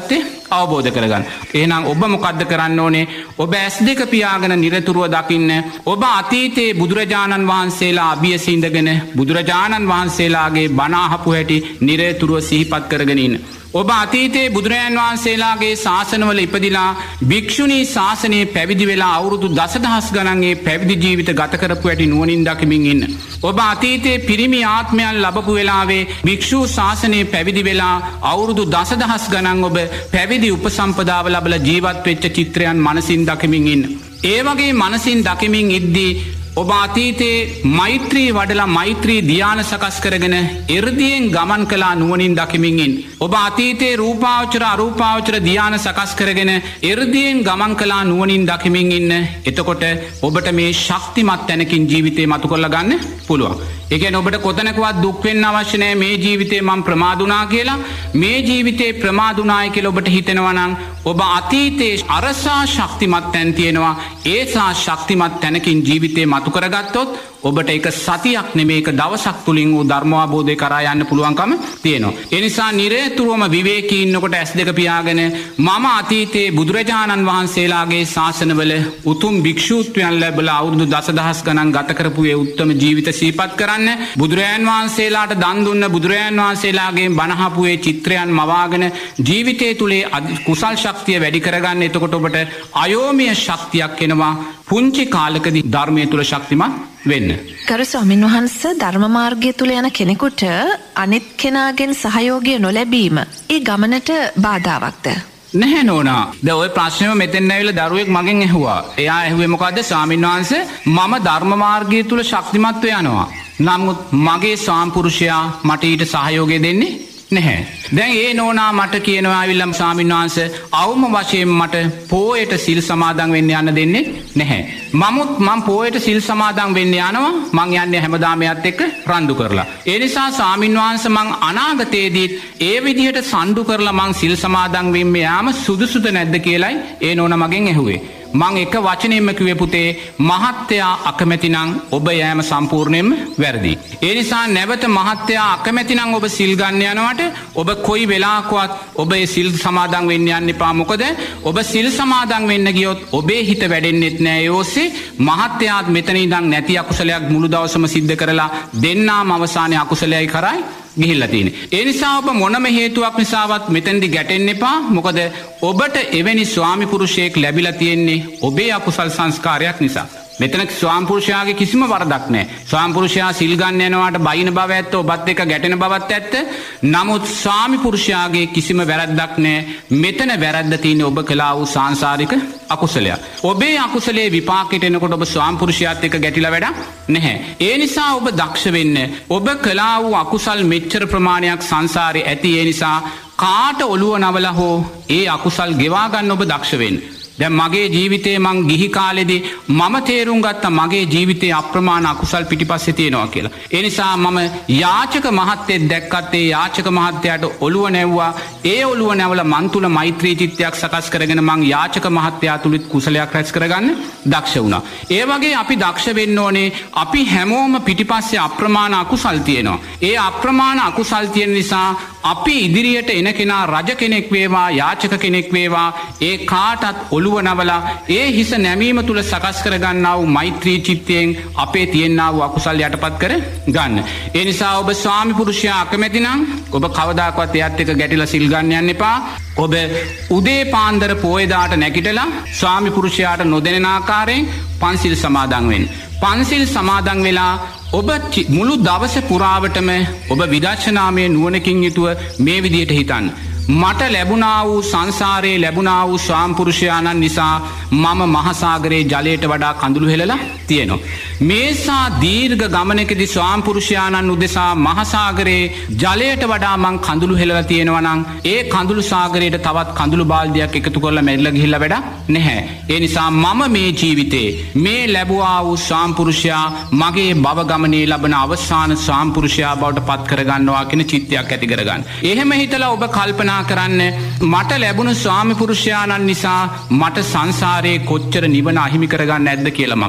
අවබෝධ කරගන්න. එහෙනම් ඔබ මොකද්ද කරන්න ඕනේ? ඔබ ඇස් දෙක පියාගෙන නිරතුරුව දකින්න. ඔබ අතීතයේ බුදුරජාණන් වහන්සේලා අභියස ඉඳගෙන බුදුරජාණන් වහන්සේලාගේ බණ අහපු හැටි නිරතුරුව සිහිපත් කරගෙන ඉන්න. ඔබ අතීතයේ බුදුරජාණන් වහන්සේලාගේ ශාසනවල ඉපදිලා භික්ෂුණී ශාසනයේ පැවිදි වෙලා අවුරුදු දසදහස් ගණන්ගේ පැවිදි ජීවිත ගත කරපු හැටි නුවණින් දකිමින් ඉන්න. ඔබ අතීතයේ පිරිමි ආත්මයන් ලැබපු වෙලාවේ භික්ෂු ශාසනයේ පැවිදි වෙලා අවුරුදු දසදහස් ගණන් ඔබ පැවිදි උපසම්පදාව ලැබලා ජීවත් වෙච්ච චිත්‍රයන් මනසින් දකිමින් ඉන්න. ඒ වගේ මනසින් දකිමින් ඉද්දී ඔබ අතීතයේ මෛත්‍රී වඩලා මෛත්‍රී ධ්‍යාන සකස් කරගෙන එර්දියෙන් ගමන් කළා නුවණින් දකිමින් ඉන්න. ඔබ අතීතයේ රූපාවචර අරූපාවචර ධ්‍යාන සකස් කරගෙන එර්දියෙන් ගමන් කළා නුවණින් දකිමින් ඉන්න. එතකොට ඔබට මේ ශක්තිමත් තැනකින් ජීවිතේ මතු කරලා ගන්න පුළුවන්. ඒ කියන්නේ ඔබට කොතනකවත් දුක් වෙන්න අවශ්‍ය නැහැ මේ ජීවිතේ මම ප්‍රමාදුණා කියලා. මේ ජීවිතේ ප්‍රමාදුණායි කියලා ඔබට හිතෙනවා නම් ඔබ අතීතයේ අරසා ශක්තිමත් තැන් තියෙනවා. ඒසා ශක්තිමත් තැනකින් ජීවිතේ මතු කරගත්තොත් ඔබට එක සතියක් නෙමේ එක දවසක් තුලින් වූ ධර්මාබෝධය කරා යන්න පුළුවන්කම තියෙනවා. ඒ නිසා නිරේතුරුවම විවේකී ඉන්නකොට ඇස් දෙක පියාගෙන මම අතීතයේ බුදුරජාණන් වහන්සේලාගේ ශාසනවල උතුම් භික්ෂූත්වයන් ලැබලා අවුරුදු දසදහස් ගණන් ගත කරපු ඒ උත්තම ජීවිත සිහිපත් කරන්න. බුදුරජාණන් වහන්සේලාට දන් දුන්න බුදුරජාණන් වහන්සේලාගේ බණ අහපු ඒ චිත්‍රයන් මවාගෙන ජීවිතයේ තුලේ කුසල් ශක්තිය වැඩි කරගන්න. එතකොට ඔබට අයෝමීය ශක්තියක් එනවා. පුංචි කාලකදී ධර්මයේ තුල ශක්තිමත් වෙන්න. ගරු ස්වාමින් වහන්සේ ධර්ම මාර්ගය තුල යන කෙනෙකුට අනිත් කෙනාගෙන් සහයෝගය නොලැබීම ඒ ගමනට බාධාවක්ද? නැහැ නෝනා. දැන් ওই ප්‍රශ්නේම මෙතෙන් ඇවිල්ලා දරුවෙක් මගෙන් ඇහුවා. එයා ඇහුවේ මොකද්ද? ස්වාමින් වහන්සේ මම ධර්ම මාර්ගය තුල ශක්තිමත්ව යනවා. නමුත් මගේ ස්වාම්පුරුෂයා මට ඊට සහයෝගය දෙන්නේ නැහැ. දැන් ඒ නෝනා මට කියනවා ආවිල්ලා ස්වාමීන් වහන්සේ අවම වශයෙන් මට පොයට සිල් සමාදන් වෙන්න යන්න දෙන්නේ නැහැ. මමුත් මම පොයට සිල් සමාදන් වෙන්න යනවා. මං යන්නේ හැමදාම එයත් එක්ක රණ්ඩු කරලා. ඒ නිසා ස්වාමීන් වහන්සේ මං අනාගතයේදී ඒ විදිහට සම්ඩු කරලා මං සිල් සමාදන් වෙන්න යාම සුදුසුද නැද්ද කියලායි ඒ නෝනා මගෙන් ඇහුවේ. මං එක වචනයෙන්ම කිව්වේ පුතේ මහත්තයා අකමැති නම් ඔබ යෑම සම්පූර්ණයෙන්ම වැරදි. ඒ නිසා නැවත මහත්තයා අකමැති නම් ඔබ සිල් ගන්න යනවට ඔබ කොයි වෙලාවකවත් ඔබ ඒ සිල් සමාදන් වෙන්න යන්න එපා. මොකද ඔබ සිල් සමාදන් වෙන්න ගියොත් ඔබේ හිත වැඩෙන්නෙත් නෑ. ඒ ඔස්සේ මහත්තයාත් මෙතන ඉඳන් නැති අකුසලයක් මුළු දවසම සිද්ධ කරලා දෙන්නාම අවසානයේ අකුසලයයි කරයි ගිහිල්ලා තියෙන්නේ. ඒ නිසා ඔබ මොනම හේතුවක් නිසාවත් මෙතෙන්දි ගැටෙන්න එපා. මොකද ඔබට එවැනි ස්වාමි පුරුෂයෙක් ලැබිලා තියෙන්නේ ඔබේ අකුසල් සංස්කාරයක් නිසා. මෙතන ස්වාම පුරුෂයාගේ කිසිම වරදක් නැහැ. ස්වාම පුරුෂයා සිල් ගන්න යනවාට බයින බව ඇත්ත, ඔබත් එක්ක ගැටෙන බවත් ඇත්ත. නමුත් ස්වාමි පුරුෂයාගේ කිසිම වැරද්දක් නැහැ. මෙතන වැරද්ද තියෙන්නේ ඔබ කළා වූ සාංශාරික අකුසලයක්. ඔබේ අකුසලයේ විපාකයට එනකොට ඔබ ස්වාම පුරුෂයාත් එක්ක ගැටිලා වැඩක් නැහැ. ඒ නිසා ඔබ දක්ෂ වෙන්න. ඔබ කළා වූ අකුසල් මෙච්චර ප්‍රමාණයක් සංසාරේ ඇති. ඒ නිසා කාට ඔළුව නවලා හෝ ඒ අකුසල් ගෙවා ගන්න ඔබ දක්ෂ වෙන්න. දැන් මගේ ජීවිතේ මං ගිහි කාලෙදී මම තේරුම් ගත්තා මගේ ජීවිතේ අප්‍රමාණ අකුසල් පිටිපස්සේ තියෙනවා කියලා. ඒ නිසා මම යාචක මහත්තයෙක් දැක්කත් ඒ යාචක මහත්තයාට ඔළුව නැව්වා. ඒ ඔළුව නැවලා මන් තුල මෛත්‍රී චිත්තයක් සකස් කරගෙන මං යාචක මහත්තයා තුලිත් කුසලයක් රැස් කරගන්න දක්ෂ වුණා. ඒ වගේ අපි දක්ෂ වෙන්න ඕනේ. අපි හැමෝම පිටිපස්සේ අප්‍රමාණ අකුසල් තියෙනවා. ඒ අප්‍රමාණ අකුසල් තියෙන නිසා අපි ඉදිරියට එන කෙනා රජ කෙනෙක් වේවා යාචක කෙනෙක් වේවා ඒ කාටත් ඔළුව නවලා ඒ හිස නැමීම තුල සකස් කරගන්නා වූ මෛත්‍රී චිත්තයෙන් අපේ තියෙනා වූ අකුසල් යටපත් කර ගන්න. ඒ නිසා ඔබ ස්වාමි පුරුෂයා අකමැති නම් ඔබ කවදාකවත් එයත් එක්ක ගැටිලා සිල් ගන්න යන්න එපා. ඔබ උදේ පාන්දර පොය දාට නැගිටලා ස්වාමි පුරුෂයාට නොදෙනෙන ආකාරයෙන් පන්සිල් සමාදන් වෙන්න. පන්සිල් සමාදන් වෙලා ඔබ මුළු දවස පුරාවටම ඔබ විදර්ශනාමය නුවණකින් යුතුව මේ විදිහට හිතන්න. මට ලැබුණා වූ සංසාරයේ ලැබුණා වූ ස්වාම්පුරුෂයාණන් නිසා මම මහසාගරයේ ජලයට වඩා කඳුළු හෙලලා තියෙනවා. මේසා දීර්ඝ ගමනකදී ස්වාම්පුරුෂයාණන් උදෙසා මහසාගරයේ ජලයට වඩා මං කඳුළු හෙලලා තියෙනවා නම් ඒ කඳුළු සාගරයට තවත් කඳුළු බාල්දියක් එකතු කරලා මැරිලා ගිහිල්ලා වැඩක් නැහැ. ඒ නිසා මම මේ ජීවිතේ මේ ලැබුවා වූ ස්වාම්පුරුෂයා මගේ භව ගමනේ ලබන අවසාන ස්වාම්පුරුෂයා බවට පත් කරගන්නවා කියන චිත්තයක් ඇති කරගන්න. එහෙම හිතලා ඔබ කල්පනා කරන්න මට ලැබුණු ස්වාමි පුරුෂයාණන් නිසා මට සංසාරයේ කොච්චර නිවන අහිමි කරගන්න නැද්ද කියලා. මම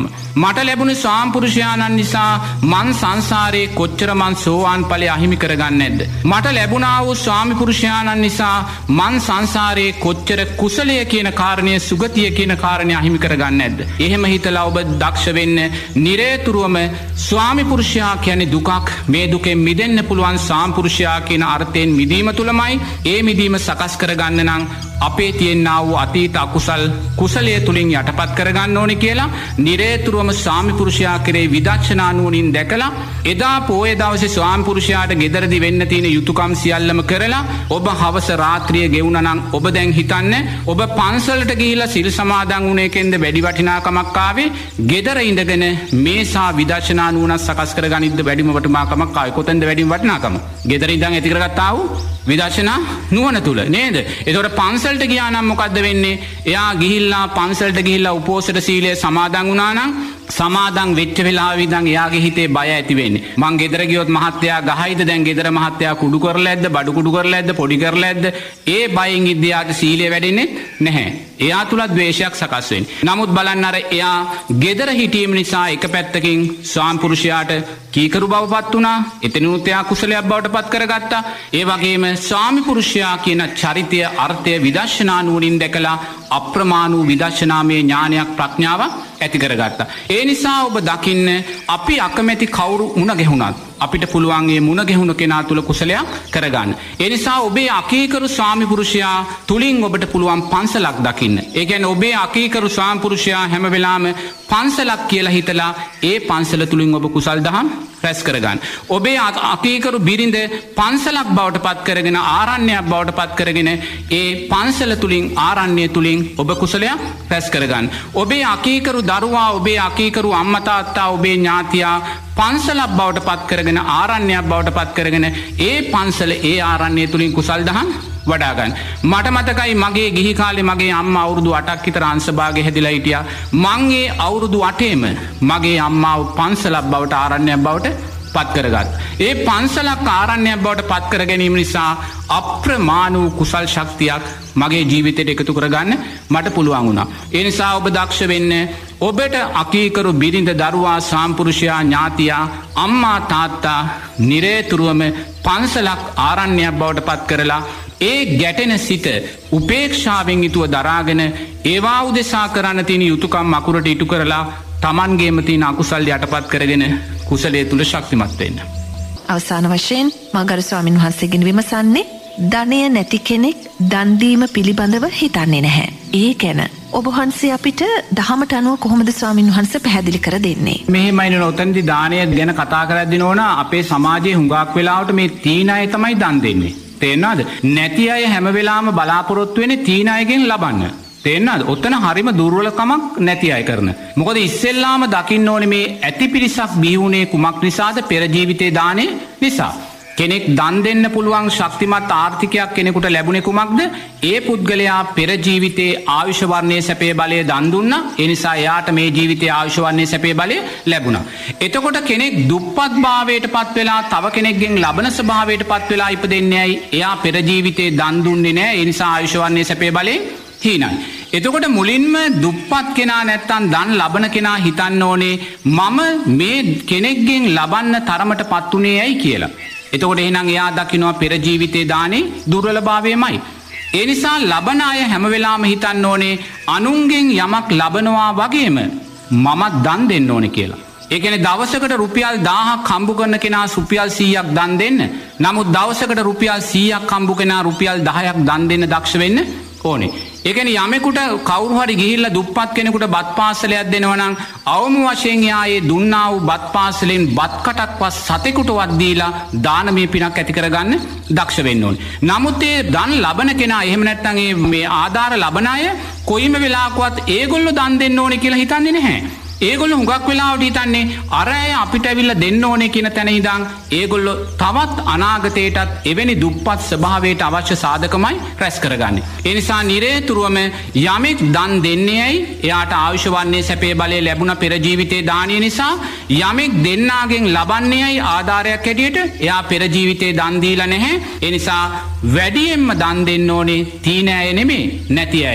මට ලැබුණ ස්වාමිපුරුෂයාණන් නිසා මං සංසාරේ කොච්චර මං සෝවාන් ඵලය අහිමි කරගන්නේ නැද්ද? මට ලැබුණා වූ ස්වාමිපුරුෂයාණන් නිසා මං සංසාරේ කොච්චර කුසලය කියන කාරණය, සුගතිය කියන කාරණය අහිමි කරගන්නේ නැද්ද? එහෙම හිතලා ඔබ දක්ෂ වෙන්න. නිරේතුරුවම ස්වාමිපුරුෂයා කියන්නේ දුකක්. මේ දුකෙන් මිදෙන්න පුළුවන් ස්වාමිපුරුෂයා කියන අර්ථයෙන් මිදීම තුලමයි. ඒ මිදීම සකස් කරගන්න නම් අපේ තියෙනා වූ අතීත අකුසල් කුසලයේ තුලින් යටපත් කරගන්න ඕනේ කියලා නිරේතුරුවම ස්වාමිපුරුෂයා කෙරේ විදර්ශනා නුවණින් දැකලා එදා පොයේ දවසේ ස්වාමිපුරුෂයාට ගෙදරදි වෙන්න තියෙන යුතුයකම් සියල්ලම කරලා ඔබ හවස රාත්‍රියේ ගෙවුනා නම් ඔබ දැන් හිතන්න ඔබ පන්සලට ගිහිලා සිල් සමාදන් වුණ එකෙන්ද වැඩි වටිනාකමක් ආවේ ගෙදර ඉඳගෙන මේසා විදර්ශනා නුවණ සකස් කරගනිද්ද වැඩිම වටිනාකමක් ආවේ කොතෙන්ද වැඩිම වටිනාකම? ගෙදර ඉඳන් ඇති කරගත්තා වූ විදර්ශනා නුවණ තුල නේද? ඒතකොට පන්සලට ගියා නම් මොකද්ද වෙන්නේ? එයා ගිහිල්ලා පන්සලට ගිහිල්ලා උපෝසථ සීලය සමාදන් වුණා නම් සමාදන් වෙච්ච වෙලාවෙ ඉඳන් එයාගේ හිතේ බය ඇති වෙන්නේ. මං ගෙදර ගියොත් මහත්තයා ගහයිද? දැන් ගෙදර මහත්තයා කුඩු කරලා ඇද්ද? බඩු කුඩු කරලා ඇද්ද? පොඩි කරලා ඇද්ද? ඒ බයෙන් ඉද්දියාට සීලය වැඩෙන්නේ නැහැ. එයා තුල ද්වේෂයක් සකස් වෙන්නේ. නමුත් බලන්න අර එයා ගෙදර හිටීම නිසා එක පැත්තකින් ස්වාමිපුරුෂයාට කීකරු බවපත් වුණා. එතනුත් එයා කුසලයක් බවට පත් කරගත්තා. ඒ වගේම ස්වාමිපුරුෂයා කියන චරිතය අර්ථය විදර්ශනා නුවණින් දැකලා අප්‍රමාණ වූ විදර්ශනාමය ඥානයක් ප්‍රඥාවක් ඇති කරගත්තා. ඒ නිසා ඔබ දකින්න අපි අකමැති කවුරු මුණ ගැහුණත් අපිට පුළුවන් මේ මුණ ගැහුණු කෙනා තුල කුසලයක් කරගන්න. ඒ නිසා ඔබේ අකීකරු ස්වාමිපුරුෂයා තුලින් ඔබට පුළුවන් පන්සලක් දකින්න. ඒ කියන්නේ ඔබේ අකීකරු ස්වාමිපුරුෂයා හැම වෙලාවෙම පන්සලක් කියලා හිතලා ඒ පන්සල තුලින් ඔබ කුසල් දහම් රැස් කරගන්න. ඔබේ අකීකරු බිරිඳ පන්සලක් බවට පත් කරගෙන ආරණ්‍යයක් බවට පත් කරගෙන ඒ පන්සල තුලින් ආරණ්‍ය තුලින් ඔබ කුසලයක් රැස් කරගන්න. ඔබේ අකීකරු දරුවා, ඔබේ අකීකරු අම්මා තාත්තා, ඔබේ ඥාතියා පන්සලක් බවට පත් කරගෙන ආරණ්‍යයක් බවට පත් කරගෙන ඒ පන්සල ඒ ආරණ්‍ය තුලින් කුසල් දහම් වඩා ගන්න. මට මතකයි මගේ ගිහි කාලේ මගේ අම්මා අවුරුදු අටක් විතර අංශභාගයේ හැදිලා හිටියා. මං ඒ අවුරුදු අටේම මගේ අම්මාව පන්සලක් බවට ආරණ්‍යයක් බවට පත් කරගත්. ඒ පන්සලක් ආරණ්‍යයක් බවට පත් කර ගැනීම නිසා අප්‍රමාණ වූ කුසල් ශක්තියක් මගේ ජීවිතයට එකතු කරගන්න මට පුළුවන් වුණා. ඒ නිසා ඔබ දක්ෂ වෙන්න. ඔබට අකීකරු බිරිඳ, දරුවා, සාම්පුරුෂයා, ඥාතියා, අම්මා තාත්තා නිරේතුරුවම පන්සලක් ආරණ්‍යයක් බවට පත් කරලා ඒ ගැටෙන සිත උපේක්ෂාවෙන් යුතුව දරාගෙන ඒවා උදෙසා කරන්න තියෙන යුතුයකම් අකුරට ඉටු කරලා Tamanගේම තියෙන අකුසල් යටපත් කරගෙන කුසලයේ තුල ශක්තිමත් වෙන්න. අවසාන වශයෙන් මාගරු ස්වාමින් වහන්සේගෙන් විමසන්නේ ධනය නැති කෙනෙක් දන් දීම පිළිබඳව හිතන්නේ නැහැ. ඒ ගැන ඔබ වහන්සේ අපිට දහමට අනුව කොහොමද ස්වාමින් වහන්සේ පැහැදිලි කර දෙන්නේ? මෙහෙමයි නේ උතන්දි දානය ගැන කතා කරද්දී නෝන අපේ සමාජයේ හුඟක් වෙලාවට මේ තීන අය තමයි දන් දෙන්නේ. තේරෙනවද? නැති අය හැම වෙලාවෙම බලාපොරොත්තු වෙන්නේ තීන අයගෙන් ලබන්න. තේරෙනවද? ඔතන හරිම දුර්වලකමක් නැති අය කරන. මොකද ඉස්සෙල්ලාම දකින්න ඕනේ මේ ඇති පිරිසක් බිහි වුණේ කුමක් නිසාද? පෙර ජීවිතේ දානේ නිසා. කෙනෙක් දන් දෙන්න පුළුවන් ශක්තිමත් ආර්ථිකයක් කෙනෙකුට ලැබුණේ කුමක්ද? ඒ පුද්ගලයා පෙර ජීවිතේ ආයුෂ වර්ණයේ සැපේ බලය දන් දුන්නා. ඒ නිසා එයාට මේ ජීවිතේ ආයුෂ වර්ණයේ සැපේ බලය ලැබුණා. එතකොට කෙනෙක් දුප්පත් භාවයට පත් වෙලා තව කෙනෙක්ගෙන් ලබන ස්වභාවයට පත් වෙලා ඉපදෙන්නේ ඇයි? එයා පෙර ජීවිතේ දන් දුන්නේ නැහැ. ඒ නිසා ආයුෂ වර්ණයේ සැපේ බලය හීනයි. එතකොට මුලින්ම දුප්පත් කෙනා නැත්තම් දන් ලබන කෙනා හිතන්න ඕනේ මම මේ කෙනෙක්ගෙන් ලබන්න තරමට පත් උනේ ඇයි කියලා. එතකොට එහෙනම් එයා දකින්නවා පෙර ජීවිතේ දානේ දුර්වලභාවයමයි. ඒ නිසා ලබන අය හැම වෙලාවෙම හිතන්න ඕනේ අනුන්ගෙන් යමක් ලබනවා වගේම මමත් දන් දෙන්න ඕනේ කියලා. ඒ කියන්නේ දවසකට රුපියල් දහයක් හම්බ කරන කෙනා රුපියල් සීයක් දන් දෙන්න. නමුත් දවසකට රුපියල් සීයක් හම්බ කෙනා රුපියල් දහයක් දන් දෙන්න දක්ෂ වෙන්න ඕනේ. ඒ කියන්නේ යමෙකුට කවුරු හරි ගිහිල්ලා දුප්පත් කෙනෙකුට බත් පාසලයක් දෙනවා නම් අවම වශයෙන් යා ඒ දුන්නා වූ බත් පාසලෙන් බත් කටක්වත් සතෙකුටවත් දීලා දානමය පිනක් ඇති කරගන්න දක්ෂ වෙන්න ඕනේ. නමුත් ඒ දන් ලබන කෙනා එහෙම නැත්නම් මේ ආධාර ලබන අය කොයිම වෙලාවකවත් ඒගොල්ලෝ දන් දෙන්න ඕනේ කියලා හිතන්නේ නැහැ. ඒගොල්ලෝ හුඟක් වෙලාවට හිතන්නේ අර අය අපිට ඇවිල්ලා දෙන්න ඕනේ කියන තැන ඉඳන් ඒගොල්ලෝ තවත් අනාගතයටත් එවැනි දුප්පත් ස්වභාවයට අවශ්‍ය සාධකමයි රැස් කරගන්නේ. ඒ නිසා නිරේතුරුවම යමෙක් දන් දෙන්නේ ඇයි? එයාට ආයුෂ වර්ණයේ සැපේ බලය ලැබුණ පෙර ජීවිතේ දානිය නිසා. යමෙක් දෙන්නාගෙන් ලබන්නේ ඇයි ආධාරයක් හැටියට? එයා පෙර ජීවිතේ දන් දීලා නැහැ. ඒ නිසා වැඩියෙන්ම දන් දෙන්න ඕනේ තීන අය නෙමෙයි නැති අයයි.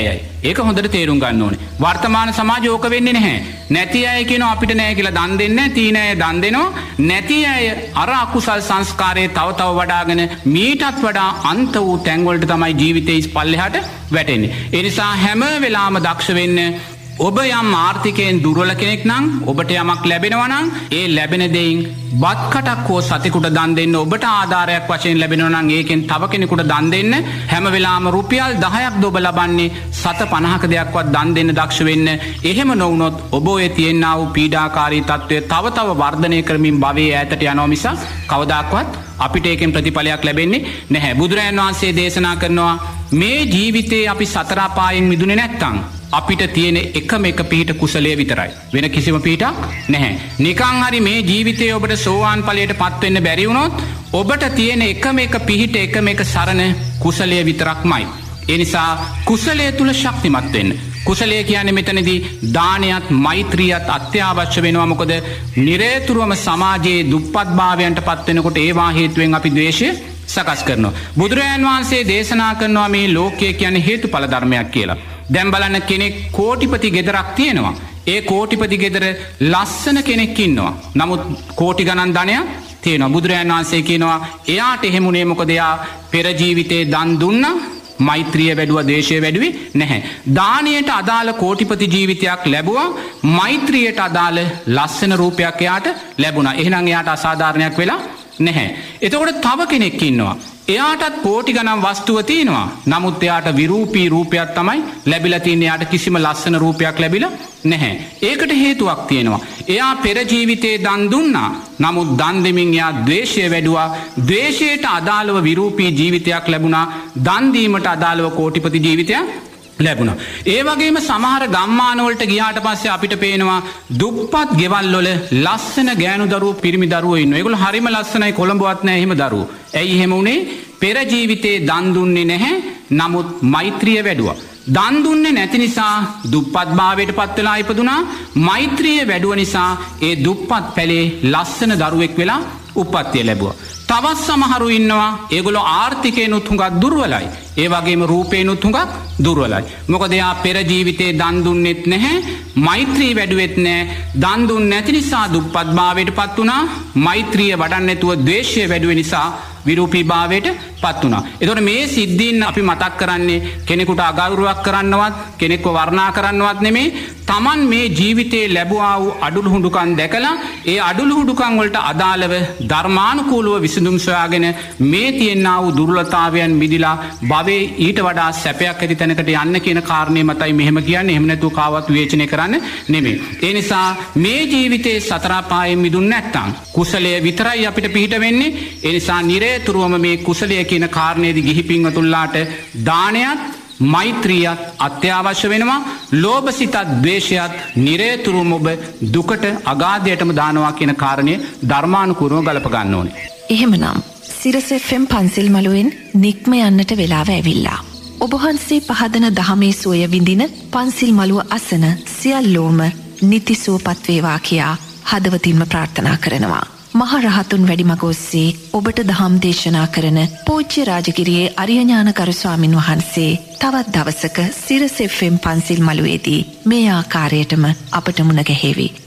ඒක හොඳට තේරුම් ගන්න ඕනේ. වර්තමාන සමාජය ඕක වෙන්නේ නැහැ. නැති අය කියනවා අපිට නෑ කියලා දන් දෙන්නේ නැහැ. තීන අය දන් දෙනවා. නැති අය අර අකුසල් සංස්කාරයේ තව තව වඩාගෙන මීටත් වඩා අන්ත වූ තැන් වලට තමයි ජීවිතේ ඉස්පල්ලෙහාට වැටෙන්නේ. ඒ නිසා හැම වෙලාවම දක්ෂ වෙන්න. ඔබ යම් ආර්ථිකයෙන් දුර්වල කෙනෙක් නම් ඔබට යමක් ලැබෙනවා නම් ඒ ලැබෙන දෙයින් බත් කටක් හෝ සතෙකුට දන් දෙන්න. ඔබට ආධාරයක් වශයෙන් ලැබෙනවා නම් ඒකෙන් තව කෙනෙකුට දන් දෙන්න. හැම වෙලාවම රුපියල් දහයක් ඔබ ලබන්නේ සත පනහක දෙයක්වත් දන් දෙන්න දක්ෂ වෙන්න. එහෙම නොවුනොත් ඔබ ඔය තියෙනා වූ පීඩාකාරී තත්ත්වය තව තව වර්ධනය කරමින් භවයේ ඈතට යනවා මිසක් කවදාක්වත් අපිට ඒකෙන් ප්‍රතිඵලයක් ලැබෙන්නේ නැහැ. බුදුරජාණන් වහන්සේ දේශනා කරනවා මේ ජීවිතේ අපි සතර අපායෙන් මිදුනේ නැත්තම් අපිට තියෙන එකම එක පිහිට කුසලය විතරයි. වෙන කිසිම පිහිටක් නැහැ. නිකං හරි මේ ජීවිතේ ඔබට සෝවාන් ඵලයට පත්වෙන්න බැරි වුණොත් ඔබට තියෙන එකම එක පිහිට එකම එක සරණ කුසලය විතරක්මයි. ඒ නිසා කුසලය තුල ශක්තිමත් වෙන්න. කුසලය කියන්නේ මෙතනදී දානයත් මෛත්‍රියත් අත්‍යවශ්‍ය වෙනවා. මොකද නිරේතුරුවම සමාජයේ දුප්පත් භාවයන්ට පත් වෙනකොට ඒවා හේතුවෙන් අපි ද්වේෂය සකස් කරනවා. බුදුරජාණන් වහන්සේ දේශනා කරනවා මේ ලෝකය කියන්නේ හේතුඵල ධර්මයක් කියලා. දැන් බලන්න කෙනෙක් කෝටිපති ගෙදරක් තියෙනවා. ඒ කෝටිපති ගෙදර ලස්සන කෙනෙක් ඉන්නවා. නමුත් කෝටි ගණන් ධනයක් තියෙනවා. බුදුරජාණන් වහන්සේ කියනවා එයාට එහෙමුනේ මොකද එයා පෙර ජීවිතේ දන් දුන්නා. මෛත්‍රිය වැඩුවා, ද්වේෂය වැඩුවේ නැහැ. දානයට අදාළ කෝටිපති ජීවිතයක් ලැබුවා. මෛත්‍රියට අදාළ ලස්සන රූපයක් එයාට ලැබුණා. එහෙනම් එයාට අසාධාරණයක් වෙලා නැහැ. එතකොට තව කෙනෙක් ඉන්නවා. එයාටත් කෝටි ගණන් වස්තුව තියෙනවා. නමුත් එයාට විරූපී රූපයක් තමයි ලැබිලා තියෙන්නේ. එයාට කිසිම ලස්සන රූපයක් ලැබිලා නැහැ. ඒකට හේතුවක් තියෙනවා. එයා පෙර ජීවිතේ දන් දුන්නා. නමුත් දන් දෙමින් එයා ද්වේෂය වැඩුවා. ද්වේෂයට අදාළව විරූපී ජීවිතයක් ලැබුණා. දන් දීමට අදාළව කෝටිපති ජීවිතයක් ලැබුණා. ඒ වගේම සමහර ගම්මාන වලට ගියාට පස්සේ අපිට පේනවා දුප්පත් ගෙවල් වල ලස්සන ගෑනු දරුවෝ පිරිමි දරුවෝ ඉන්නවා. ඒගොල්ලෝ හරිම ලස්සනයි, කොළඹවත් නැහැ එහෙම දරුවෝ. ඇයි එහෙම උනේ? පෙර ජීවිතේ දන් දුන්නේ නැහැ. නමුත් මෛත්‍රිය වැඩුවා. දන් දුන්නේ නැති නිසා දුප්පත් භාවයට පත් වෙලා ඉපදුනා. මෛත්‍රිය වැඩුව නිසා ඒ දුප්පත් පැලේ ලස්සන දරුවෙක් වෙලා උප්පත්තිය ලැබුවා. තවත් සමහරු ඉන්නවා ඒගොල්ලෝ ආර්ථිකේනුත් හුඟක් දුර්වලයි. ඒ වගේම රූපේනුත් හුඟක් දුර්වලයි. මොකද එයා පෙර ජීවිතේ දන් දුන්නෙත් නැහැ, මෛත්‍රී වැඩුවෙත් නැහැ. දන් දුන්නේ නැති නිසා දුප්පත් භාවයට පත් වුණා. මෛත්‍රිය වඩන්නේ නැතුව ද්වේෂය වැඩුවේ නිසා විරූපී භාවයට පත් වුණා. එතකොට මේ සිද්ධීන් අපි මතක් කරන්නේ කෙනෙකුට අගෞරවයක් කරන්නවත්, කෙනෙක්ව වර්ණනා කරන්නවත් නෙමෙයි. Taman මේ ජීවිතේ ලැබුවා වූ අඩුළු හුඬුකම් දැකලා ඒ අඩුළු හුඬුකම් වලට අදාළව ධර්මානුකූලව විසඳුම් සොයාගෙන මේ තියෙනා වූ දුර්වලතාවයන් මිදිලා භවයේ ඊට වඩා සැපයක් ඇති තැනකට යන්න කියන කාරණේ මතයි මෙහෙම කියන්නේ. එහෙම නැතුව කාවත් විවේචනය කරන්න නෙමෙයි. ඒ නිසා මේ ජීවිතේ සතර පායෙන් මිදුන්නේ නැත්තම් කුසලය විතරයි අපිට පිහිට වෙන්නේ. ඒ නිසා නිරේතුරුවම මේ කුසලය කියන කාරණේදී ගිහි පින්වතුන්ලාට දානයත් මෛත්‍රියත් අත්‍යවශ්‍ය වෙනවා. ලෝභ සිතත් ද්වේෂයත් නිරේතුරුවම ඔබ දුකට අගාධයටම දානවා කියන කාරණය ධර්මානුකූලව ගලප ගන්න ඕනේ. එහෙමනම් සිරස එෆ් එම් පන්සිල් මළුවෙන් නික්ම යන්නට වෙලාව ඇවිල්ලා. ඔබ වහන්සේ පහදන දහමේ සෝය විඳින පන්සිල් මළුව අසන සියල්ලෝම නිති සුවපත් වේවා කියා හදවතින්ම ප්‍රාර්ථනා කරනවා. මහරහතුන් වැඩිමග ඔස්සේ ඔබට දහම් දේශනා කරන පූජ්‍ය රාජගිරියේ අරියඥානකරු ස්වාමින් වහන්සේ තවත් දවසක සිරස එෆ් එම් පන්සිල් මළුවේදී මේ ආකාරයටම අපට මුණ ගැහෙවි.